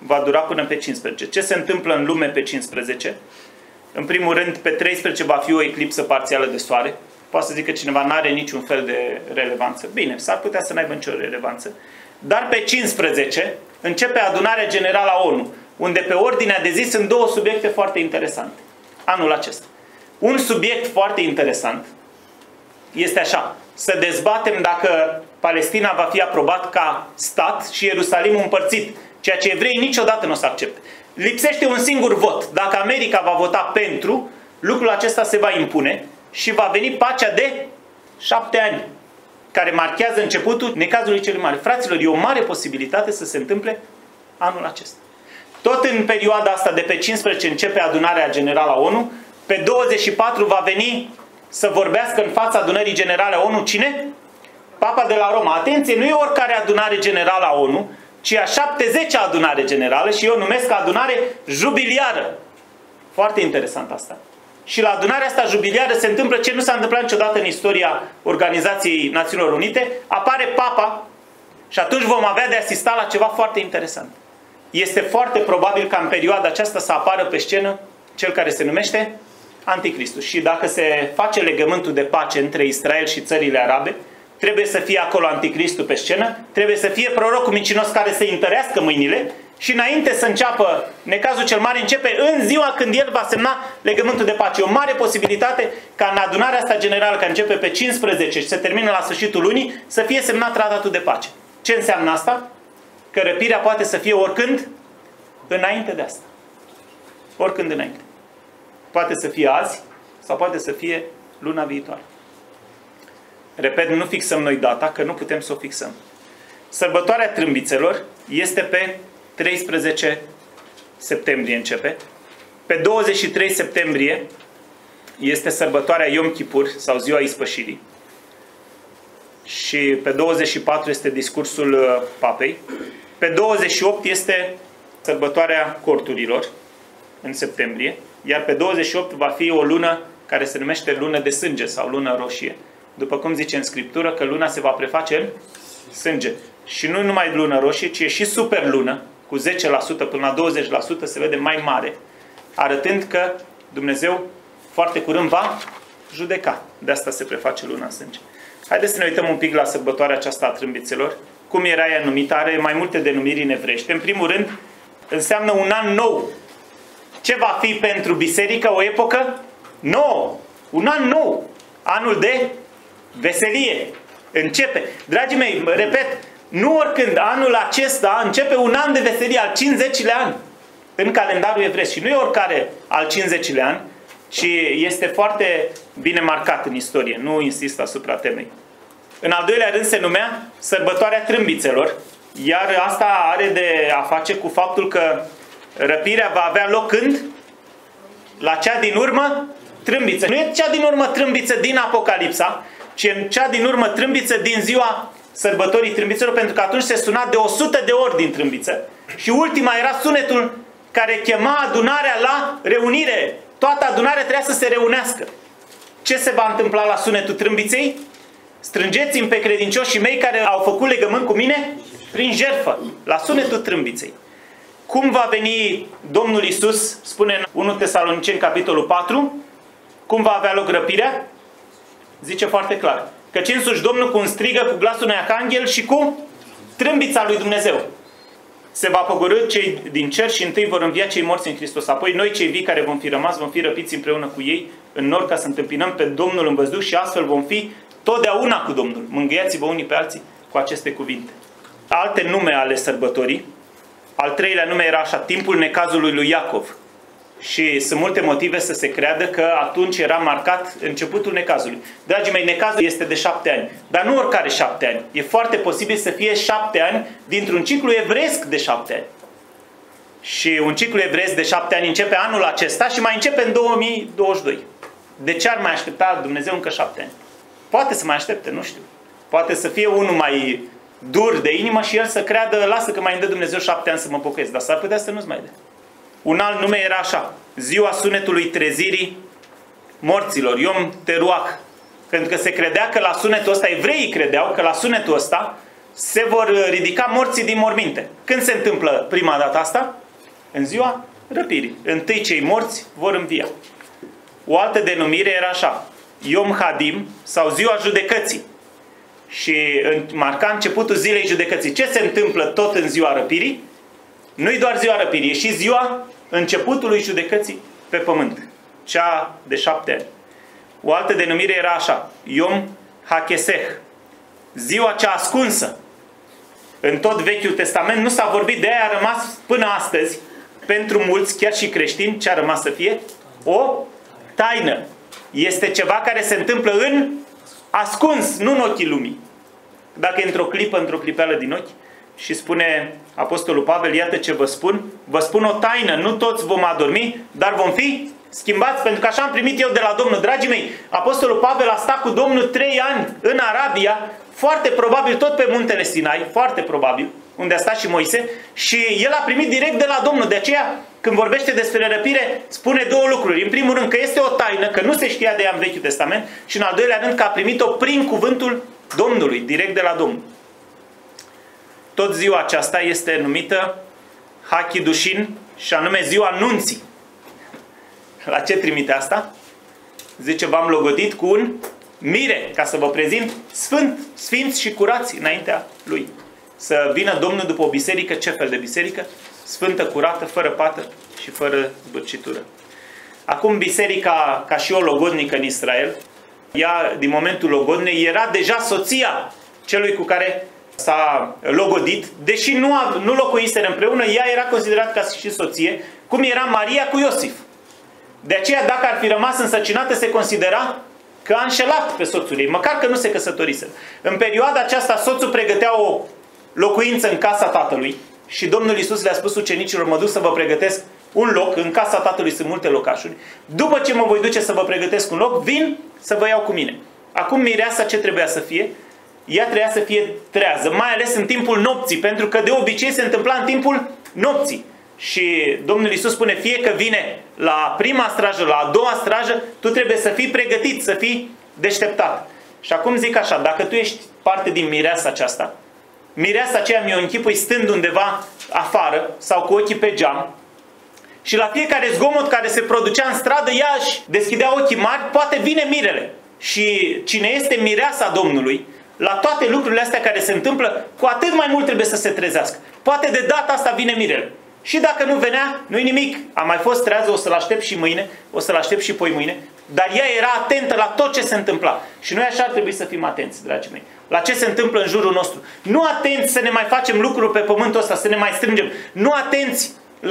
va dura până pe cincisprezece. Ce se întâmplă în lume pe cincisprezece? În primul rând, pe treisprezece va fi o eclipsă parțială de soare. Poate să zic că cineva nu are niciun fel de relevanță. Bine, s-ar putea să n-aibă nicio relevanță. Dar pe cincisprezece începe adunarea generală a ONU, unde pe ordinea de zi sunt două subiecte foarte interesante. Anul acesta. Un subiect foarte interesant este așa: să dezbatem dacă Palestina va fi aprobat ca stat și Ierusalimul împărțit, ceea ce evreii niciodată nu o să accepte. Lipsește un singur vot. Dacă America va vota pentru, lucrul acesta se va impune și va veni pacea de șapte ani, care marchează începutul necazului cel mare. Fraților, e o mare posibilitate să se întâmple anul acesta. Tot în perioada asta de pe cincisprezece începe adunarea generală a ONU. Pe douăzeci și patru va veni să vorbească în fața adunării generale a ONU cine? Papa de la Roma. Atenție, nu e oricare adunare generală a ONU, ci a șaptezecea adunare generală și eu numesc adunare jubiliară. Foarte interesant asta. Și la adunarea asta jubiliară se întâmplă ce nu s-a întâmplat niciodată în istoria Organizației Națiunilor Unite. Apare Papa și atunci vom avea de asistat la ceva foarte interesant. Este foarte probabil ca în perioada aceasta să apară pe scenă cel care se numește Anticristul. Și dacă se face legământul de pace între Israel și țările arabe, trebuie să fie acolo Anticristul pe scenă, trebuie să fie prorocul mincinos care să-i întărească mâinile și înainte să înceapă necazul cel mare, începe în ziua când el va semna legământul de pace. E o mare posibilitate ca în adunarea asta generală, care începe pe cincisprezece și se termină la sfârșitul lunii, să fie semnat tratatul de pace. Ce înseamnă asta? Că răpirea poate să fie oricând înainte de asta. Oricând înainte. Poate să fie azi sau poate să fie luna viitoare. Repet, nu fixăm noi data, că nu putem să o fixăm. Sărbătoarea Trâmbițelor este pe treisprezece septembrie începe. Pe douăzeci și trei septembrie este sărbătoarea Yom Kippur sau Ziua Ispășirii. Și pe douăzeci și patru este discursul Papei. Pe douăzeci și opt este sărbătoarea Corturilor în septembrie. Iar pe douăzeci și opt va fi o lună care se numește lună de sânge sau lună roșie. După cum zice în Scriptură că luna se va preface în sânge. Și nu numai lună roșie, ci e și super lună, cu zece la sută până la douăzeci la sută se vede mai mare, arătând că Dumnezeu foarte curând va judeca. De asta se preface luna în sânge. Haideți să ne uităm un pic la sărbătoarea aceasta a Trâmbițelor. Cum era ea numită? Are mai multe denumiri în evreiește. În primul rând, înseamnă un an nou. Ce va fi pentru biserică? O epocă nouă. Un an nou. Anul de veselie. Începe. Dragii mei, repet, nu oricând, anul acesta începe un an de veselie, al cincizecilea an în calendarul evresc. Și nu e oricare al cincizecilea an, ci este foarte bine marcat în istorie. Nu insist asupra temei. În al doilea rând se numea Sărbătoarea Trâmbițelor, iar asta are de a face cu faptul că răpirea va avea loc când? La cea din urmă trâmbiță. Nu e cea din urmă trâmbiță din Apocalipsa, ci e cea din urmă trâmbiță din ziua sărbătorii trâmbițelor, pentru că atunci se suna de o sută de ori din trâmbiță și ultima era sunetul care chema adunarea la reunire. Toată adunarea trebuia să se reunească. Ce se va întâmpla la sunetul trâmbiței? Strângeți-mi pe credincioșii mei care au făcut legământ cu mine prin jertfă, la sunetul trâmbiței. Cum va veni Domnul Iisus, spune în unu Tesaloniceni, capitolul patru, cum va avea loc răpirea? Zice foarte clar. Căci însuși Domnul cu un strigă, cu glasul unui arhanghel și cu trâmbița lui Dumnezeu se va pogorî cei din cer și întâi vor învia cei morți în Hristos. Apoi noi cei vii care vom fi rămas vom fi răpiți împreună cu ei în nor ca să întâmpinăm pe Domnul în văzduh și astfel vom fi totdeauna cu Domnul. Mângâiați-vă unii pe alții cu aceste cuvinte. Alte nume ale sărbătorii. Al treilea nume era așa, timpul necazului lui Iacov. Și sunt multe motive să se creadă că atunci era marcat începutul necazului. Dragii mei, necazul este de șapte ani. Dar nu oricare șapte ani. E foarte posibil să fie șapte ani dintr-un ciclu evreiesc de șapte ani. Și un ciclu evreiesc de șapte ani începe anul acesta și mai începe în două mii douăzeci și doi. De ce ar mai aștepta Dumnezeu încă șapte ani? Poate să mai aștepte, nu știu. Poate să fie unul mai dur de inimă și el să creadă, lasă că mai îmi dă Dumnezeu șapte ani să mă pocăiesc. Dar s-ar putea să nu-ți mai dea. Un alt nume era așa, ziua sunetului trezirii morților, Yom Teruach. Pentru că se credea că la sunetul ăsta, evreii credeau că la sunetul ăsta se vor ridica morții din morminte. Când se întâmplă prima dată asta? În ziua răpirii. Întâi cei morți vor învia. O altă denumire era așa, Yom Hadim sau ziua judecății. Și marca începutul zilei judecății. Ce se întâmplă tot în ziua răpirii? Nu-i doar ziua răpirii, e și ziua începutului judecății pe pământ. Cea de șapte ani. O altă denumire era așa, Yom HaKesech, ziua cea ascunsă. În tot Vechiul Testament nu s-a vorbit, de aia a rămas până astăzi, pentru mulți, chiar și creștini, ce a rămas să fie? O taină. Este ceva care se întâmplă în ascuns, nu în ochii lumii. Dacă e într-o clipă, într-o clipeală din ochi, și spune Apostolul Pavel, iată ce vă spun, vă spun o taină, nu toți vom adormi, dar vom fi schimbați, pentru că așa am primit eu de la Domnul. Dragii mei, Apostolul Pavel a stat cu Domnul trei ani în Arabia, foarte probabil tot pe muntele Sinai, foarte probabil, unde a stat și Moise, și el a primit direct de la Domnul. De aceea, când vorbește despre răpire, spune două lucruri. În primul rând că este o taină, că nu se știa de ea în Vechiul Testament, și în al doilea rând că a primit-o prin cuvântul Domnului, direct de la Domnul. Tot ziua aceasta este numită Hachidushin, și anume ziua nunții. La ce trimite asta? Zice, v-am logodit cu un mire, ca să vă prezint sfânt, sfinți și curați înaintea lui. Să vină Domnul după o biserică, ce fel de biserică? Sfântă, curată, fără pată și fără zbârcitură. Acum biserica, ca și o logodnică în Israel, ea, din momentul logodnei, era deja soția celui cu care s-a logodit, deși nu, a, nu locuiseră împreună, ea era considerată ca și soție, cum era Maria cu Iosif. De aceea, dacă ar fi rămas însărcinată, se considera că a înșelat pe soțul ei, măcar că nu se căsătoriseră. În perioada aceasta, soțul pregătea o locuință în casa tatălui și Domnul Iisus le-a spus ucenicilor, mă duc să vă pregătesc un loc, în casa tatălui sunt multe locașuri, după ce mă voi duce să vă pregătesc un loc, vin să vă iau cu mine. Acum mireasa ce trebuia să fie? Ea trebuia să fie trează, mai ales în timpul nopții, pentru că de obicei se întâmpla în timpul nopții. Și Domnul Iisus spune, fie că vine la prima strajă, la a doua strajă, tu trebuie să fii pregătit, să fii deșteptat. Și acum zic așa, dacă tu ești parte din mireasa aceasta, mireasa aceea mi-o închipui stând undeva afară sau cu ochii pe geam, și la fiecare zgomot care se producea în stradă, ea își deschidea ochii mari, poate vine mirele. Și cine este mireasa Domnului, la toate lucrurile astea care se întâmplă, cu atât mai mult trebuie să se trezească. Poate de data asta vine mirele. Și dacă nu venea, nu-i nimic. A mai fost trează, o să-l aștept și mâine, o să-l aștept și poi mâine. Dar ea era atentă la tot ce se întâmpla. Și noi așa ar trebui să fim atenți, dragii mei, la ce se întâmplă în jurul nostru. Nu atenți să ne mai facem lucruri pe pământul ăsta, să ne mai strângem. Nu atenți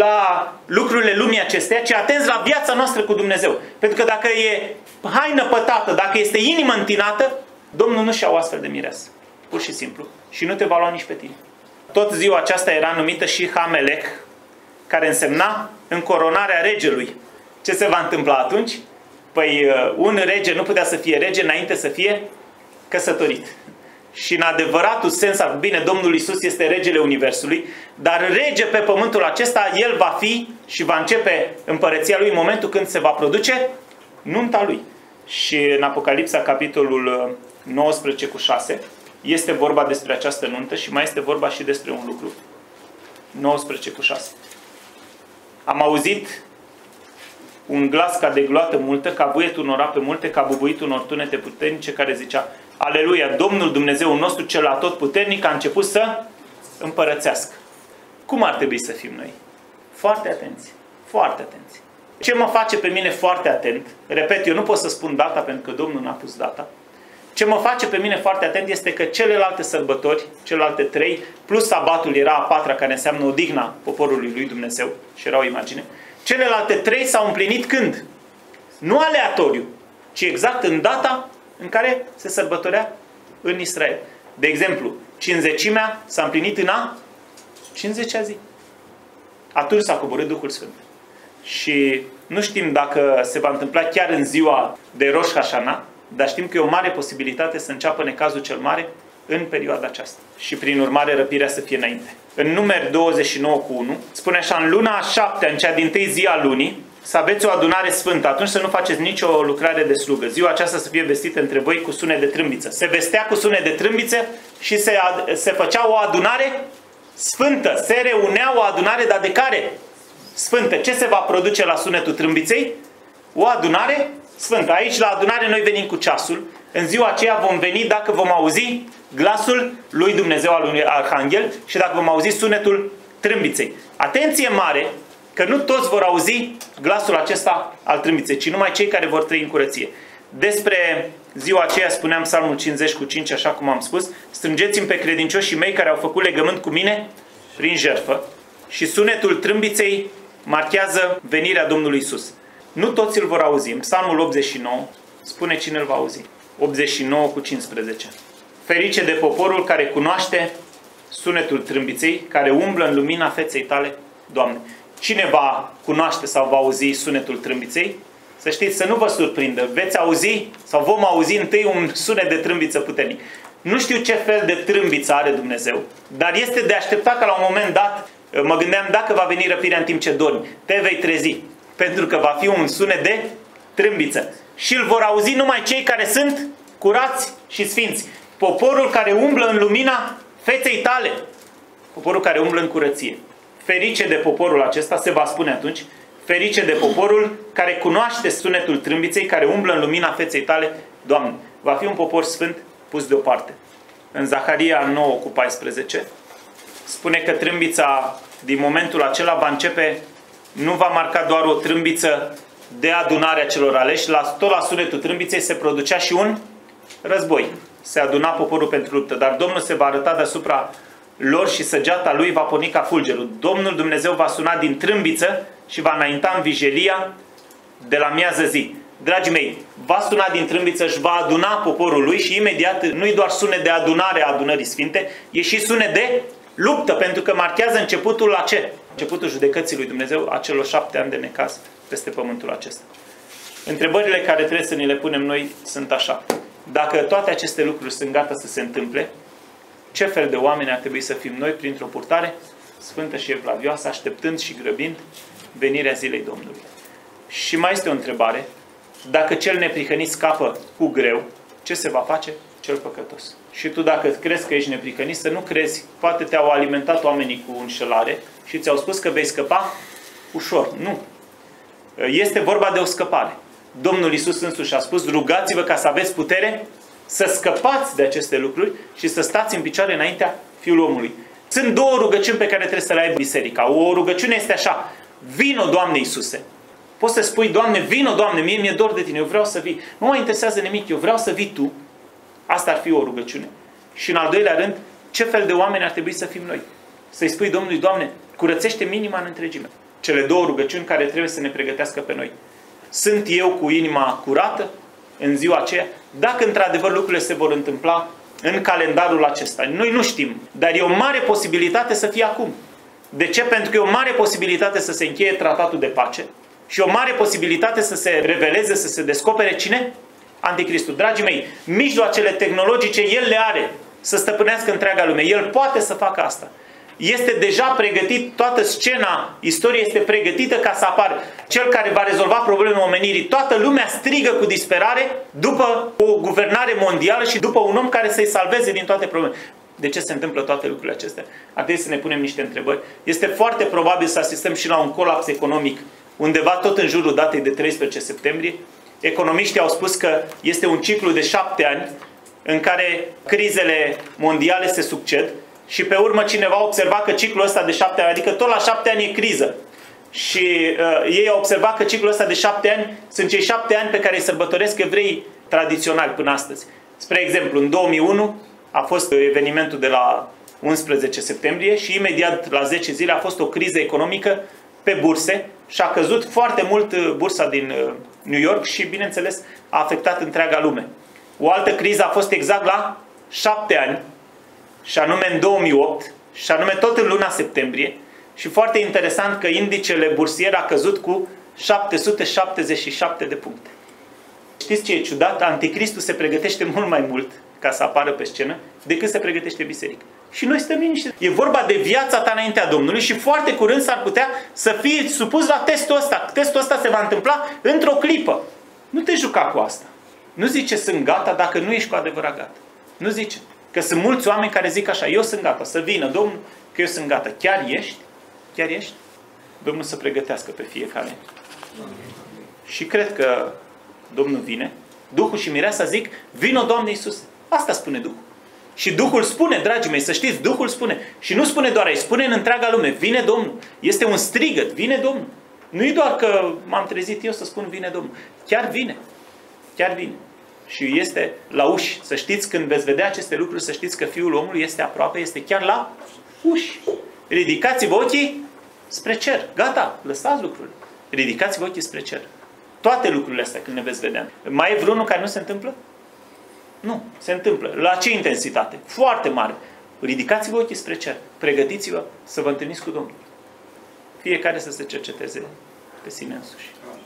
la lucrurile lumii acesteia, ci atenți la viața noastră cu Dumnezeu. Pentru că dacă e haină pătată, dacă este inimă întinată, Domnul nu-și ia o astfel de mireasă. Pur și simplu. Și nu te va lua nici pe tine. Tot ziua aceasta era numită și Hamelech, care însemna încoronarea regelui. Ce se va întâmpla atunci? Păi un rege nu putea să fie rege înainte să fie căsătorit. Și în adevăratul sens, bine, Domnul Iisus este regele Universului, dar rege pe pământul acesta, el va fi și va începe împărăția lui în momentul când se va produce nunta lui. Și în Apocalipsa, capitolul nouăsprezece cu șase, este vorba despre această nuntă și mai este vorba și despre un lucru. nouăsprezece cu șase. Am auzit un glas ca de gloată multă, ca vuietul unor ape multe, ca bubuitul unor tunete puternice, care zicea, Aleluia, Domnul Dumnezeu nostru cel atotputernic a început să împărățească. Cum ar trebui să fim noi? Foarte atenți, foarte atenți. Ce mă face pe mine foarte atent, repet, eu nu pot să spun data pentru că Domnul n-a pus data, ce mă face pe mine foarte atent este că celelalte sărbători, celelalte trei, plus sabatul era a patra, care înseamnă odihna poporului lui Dumnezeu, și era o imagine, celelalte trei s-au împlinit când? Nu aleatoriu, ci exact în data în care se sărbătorea în Israel. De exemplu, cincizecimea s-a împlinit în a cincizecea zi. Atunci s-a coborât Duhul Sfânt. Și nu știm dacă se va întâmpla chiar în ziua de Rosh Hashanah, dar știm că e o mare posibilitate să înceapă necazul cel mare în perioada aceasta. Și prin urmare răpirea să fie înainte. În Numeri douăzeci și nouă cu unu spune așa, în luna a șaptea, în cea dintâi zi a lunii, să aveți o adunare sfântă, atunci să nu faceți nicio lucrare de slugă. Ziua aceasta să fie vestită între voi cu sunet de trâmbiță. Se vestea cu sunet de trâmbiță și se, se făcea o adunare sfântă. Se reunea o adunare, dar de care? Sfântă. Ce se va produce la sunetul trâmbiței? O adunare sfântă. Aici la adunare noi venim cu ceasul. În ziua aceea vom veni dacă vom auzi glasul lui Dumnezeu al unui arhanghel și dacă vom auzi sunetul trâmbiței. Atenție mare că nu toți vor auzi glasul acesta al trâmbiței, ci numai cei care vor trăi în curăție. Despre ziua aceea spuneam Psalmul cincizeci cu cinci, așa cum am spus: strângeți-mi pe credincioșii mei care au făcut legământ cu mine prin jertfă. Și sunetul trâmbiței marchează venirea Domnului Iisus. Nu toți îl vor auzi. În Psalmul optzeci și nouă spune cine îl va auzi. optzeci și nouă cu cincisprezece. Ferice de poporul care cunoaște sunetul trâmbiței, care umblă în lumina feței tale, Doamne. Cine va cunoaște sau va auzi sunetul trâmbiței? Să știți, să nu vă surprindă. Veți auzi sau vom auzi întâi un sunet de trâmbiță puternic. Nu știu ce fel de trâmbiță are Dumnezeu, dar este de așteptat că la un moment dat, mă gândeam, dacă va veni răpirea în timp ce dormi, te vei trezi, pentru că va fi un sunet de trâmbiță. Și îl vor auzi numai cei care sunt curați și sfinți. Poporul care umblă în lumina feței tale. Poporul care umblă în curăție. Ferice de poporul acesta, se va spune atunci, ferice de poporul care cunoaște sunetul trâmbiței, care umblă în lumina feței tale, Doamne. Va fi un popor sfânt pus deoparte. În Zaharia nouă cu paisprezece spune că trâmbița din momentul acela va începe, nu va marca doar o trâmbiță de adunarea celor aleși, la, tot la sunetul trâmbiței se producea și un război. Se aduna poporul pentru luptă, dar Domnul se va arăta deasupra lor și săgeata lui va porni ca fulgerul. Domnul Dumnezeu va suna din trâmbiță și va înainta în vijelia de la miază zi. Dragii mei, va suna din trâmbiță și va aduna poporul lui și imediat nu-i doar sunet de adunare a adunării sfinte, e și sunet de luptă, pentru că marchează începutul la ce? Începutul judecății lui Dumnezeu a celor șapte ani de necaz peste pământul acesta. Întrebările care trebuie să ni le punem noi sunt așa. Dacă toate aceste lucruri sunt gata să se întâmple, ce fel de oameni ar trebui să fim noi printr-o purtare sfântă și evlavioasă, așteptând și grăbind venirea zilei Domnului? Și mai este o întrebare. Dacă cel neprihănit scapă cu greu, ce se va face? Cel păcătos. Și tu, dacă crezi că ești neprihănit, să nu crezi. Poate te-au alimentat oamenii cu înșelare și ți-au spus că vei scăpa ușor. Nu. Este vorba de o scăpare. Domnul Iisus însuși a spus: rugați-vă ca să aveți putere să scăpați de aceste lucruri și să stați în picioare înaintea Fiului Omului. Sunt două rugăciuni pe care trebuie să le aibă biserica. O rugăciune este așa: vino, Doamne Iisuse. Poți să spui: Doamne, vino, Doamne, mie mi-e dor de Tine, eu vreau să vii. Nu mă interesează nimic, eu vreau să vii Tu. Asta ar fi o rugăciune. Și în al doilea rând, ce fel de oameni ar trebui să fim noi? Să-i spui Domnului: Doamne, curățește minima în întregime. Cele două rugăciuni care trebuie să ne pregătească pe noi. Sunt eu cu inima curată în ziua aceea? Dacă într-adevăr lucrurile se vor întâmpla în calendarul acesta. Noi nu știm, dar e o mare posibilitate să fie acum. De ce? Pentru că e o mare posibilitate să se încheie tratatul de pace și o mare posibilitate să se reveleze, să se descopere cine? Anticristul. Dragii mei, mijloacele tehnologice El le are să stăpânească întreaga lume. El poate să facă asta. Este deja pregătit, toată scena istoriei este pregătită ca să apară cel care va rezolva problema omenirii. Toată lumea strigă cu disperare după o guvernare mondială și după un om care să-i salveze din toate problemele. De ce se întâmplă toate lucrurile acestea? Ar trebui să ne punem niște întrebări. Este foarte probabil să asistăm și la un colaps economic undeva tot în jurul datei de treisprezece septembrie. Economiștii au spus că este un ciclu de șapte ani în care crizele mondiale se succed și pe urmă cineva a observat că ciclul ăsta de șapte ani, adică tot la șapte ani e criză. Și uh, ei au observat că ciclul ăsta de șapte ani sunt cei șapte ani pe care îi sărbătoresc evreii tradiționali până astăzi. Spre exemplu, în două mii unu a fost evenimentul de la unsprezece septembrie și imediat la zece zile a fost o criză economică pe burse și a căzut foarte mult bursa din New York și, bineînțeles, a afectat întreaga lume. O altă criză a fost exact la șapte ani, și anume în două mii opt, și anume tot în luna septembrie. Și foarte interesant că indicele bursier a căzut cu șapte sute șaptezeci și șapte de puncte. Știți ce e ciudat? Anticristul se pregătește mult mai mult ca să apară pe scenă decât se pregătește biserica. și noi stăm liniștiți. E vorba de viața ta înaintea Domnului și foarte curând s-ar putea să fii supus la testul ăsta. Testul ăsta se va întâmpla într-o clipă. Nu te juca cu asta. Nu zice sunt gata dacă nu ești cu adevărat gata. Nu zice. Că sunt mulți oameni care zic așa, eu sunt gata, să vină Domnul, că eu sunt gata. Chiar ești? Chiar ești? Domnul să pregătească pe fiecare. Și cred că Domnul vine. Duhul și mireasa zic, vino Doamne Iisuse. Asta spune Duhul. Și Duhul spune, dragii mei, să știți, Duhul spune. Și nu spune doar aici, spune în întreaga lume, vine Domnul. Este un strigăt, vine Domnul. Nu e doar că m-am trezit eu să spun vine Domnul. Chiar vine. Chiar vine. Și este la uși. Să știți, când veți vedea aceste lucruri, să știți că Fiul omului este aproape, este chiar la uși. Ridicați-vă ochii spre cer. Gata, lăsați lucrurile. Ridicați-vă ochii spre cer. Toate lucrurile astea când ne veți vedea. Mai e vreunul care nu se întâmplă? Nu, se întâmplă. La ce intensitate? Foarte mare. Ridicați-vă ochii spre cer. Pregătiți-vă să vă întâlniți cu Domnul. Fiecare să se cerceteze pe sine însuși.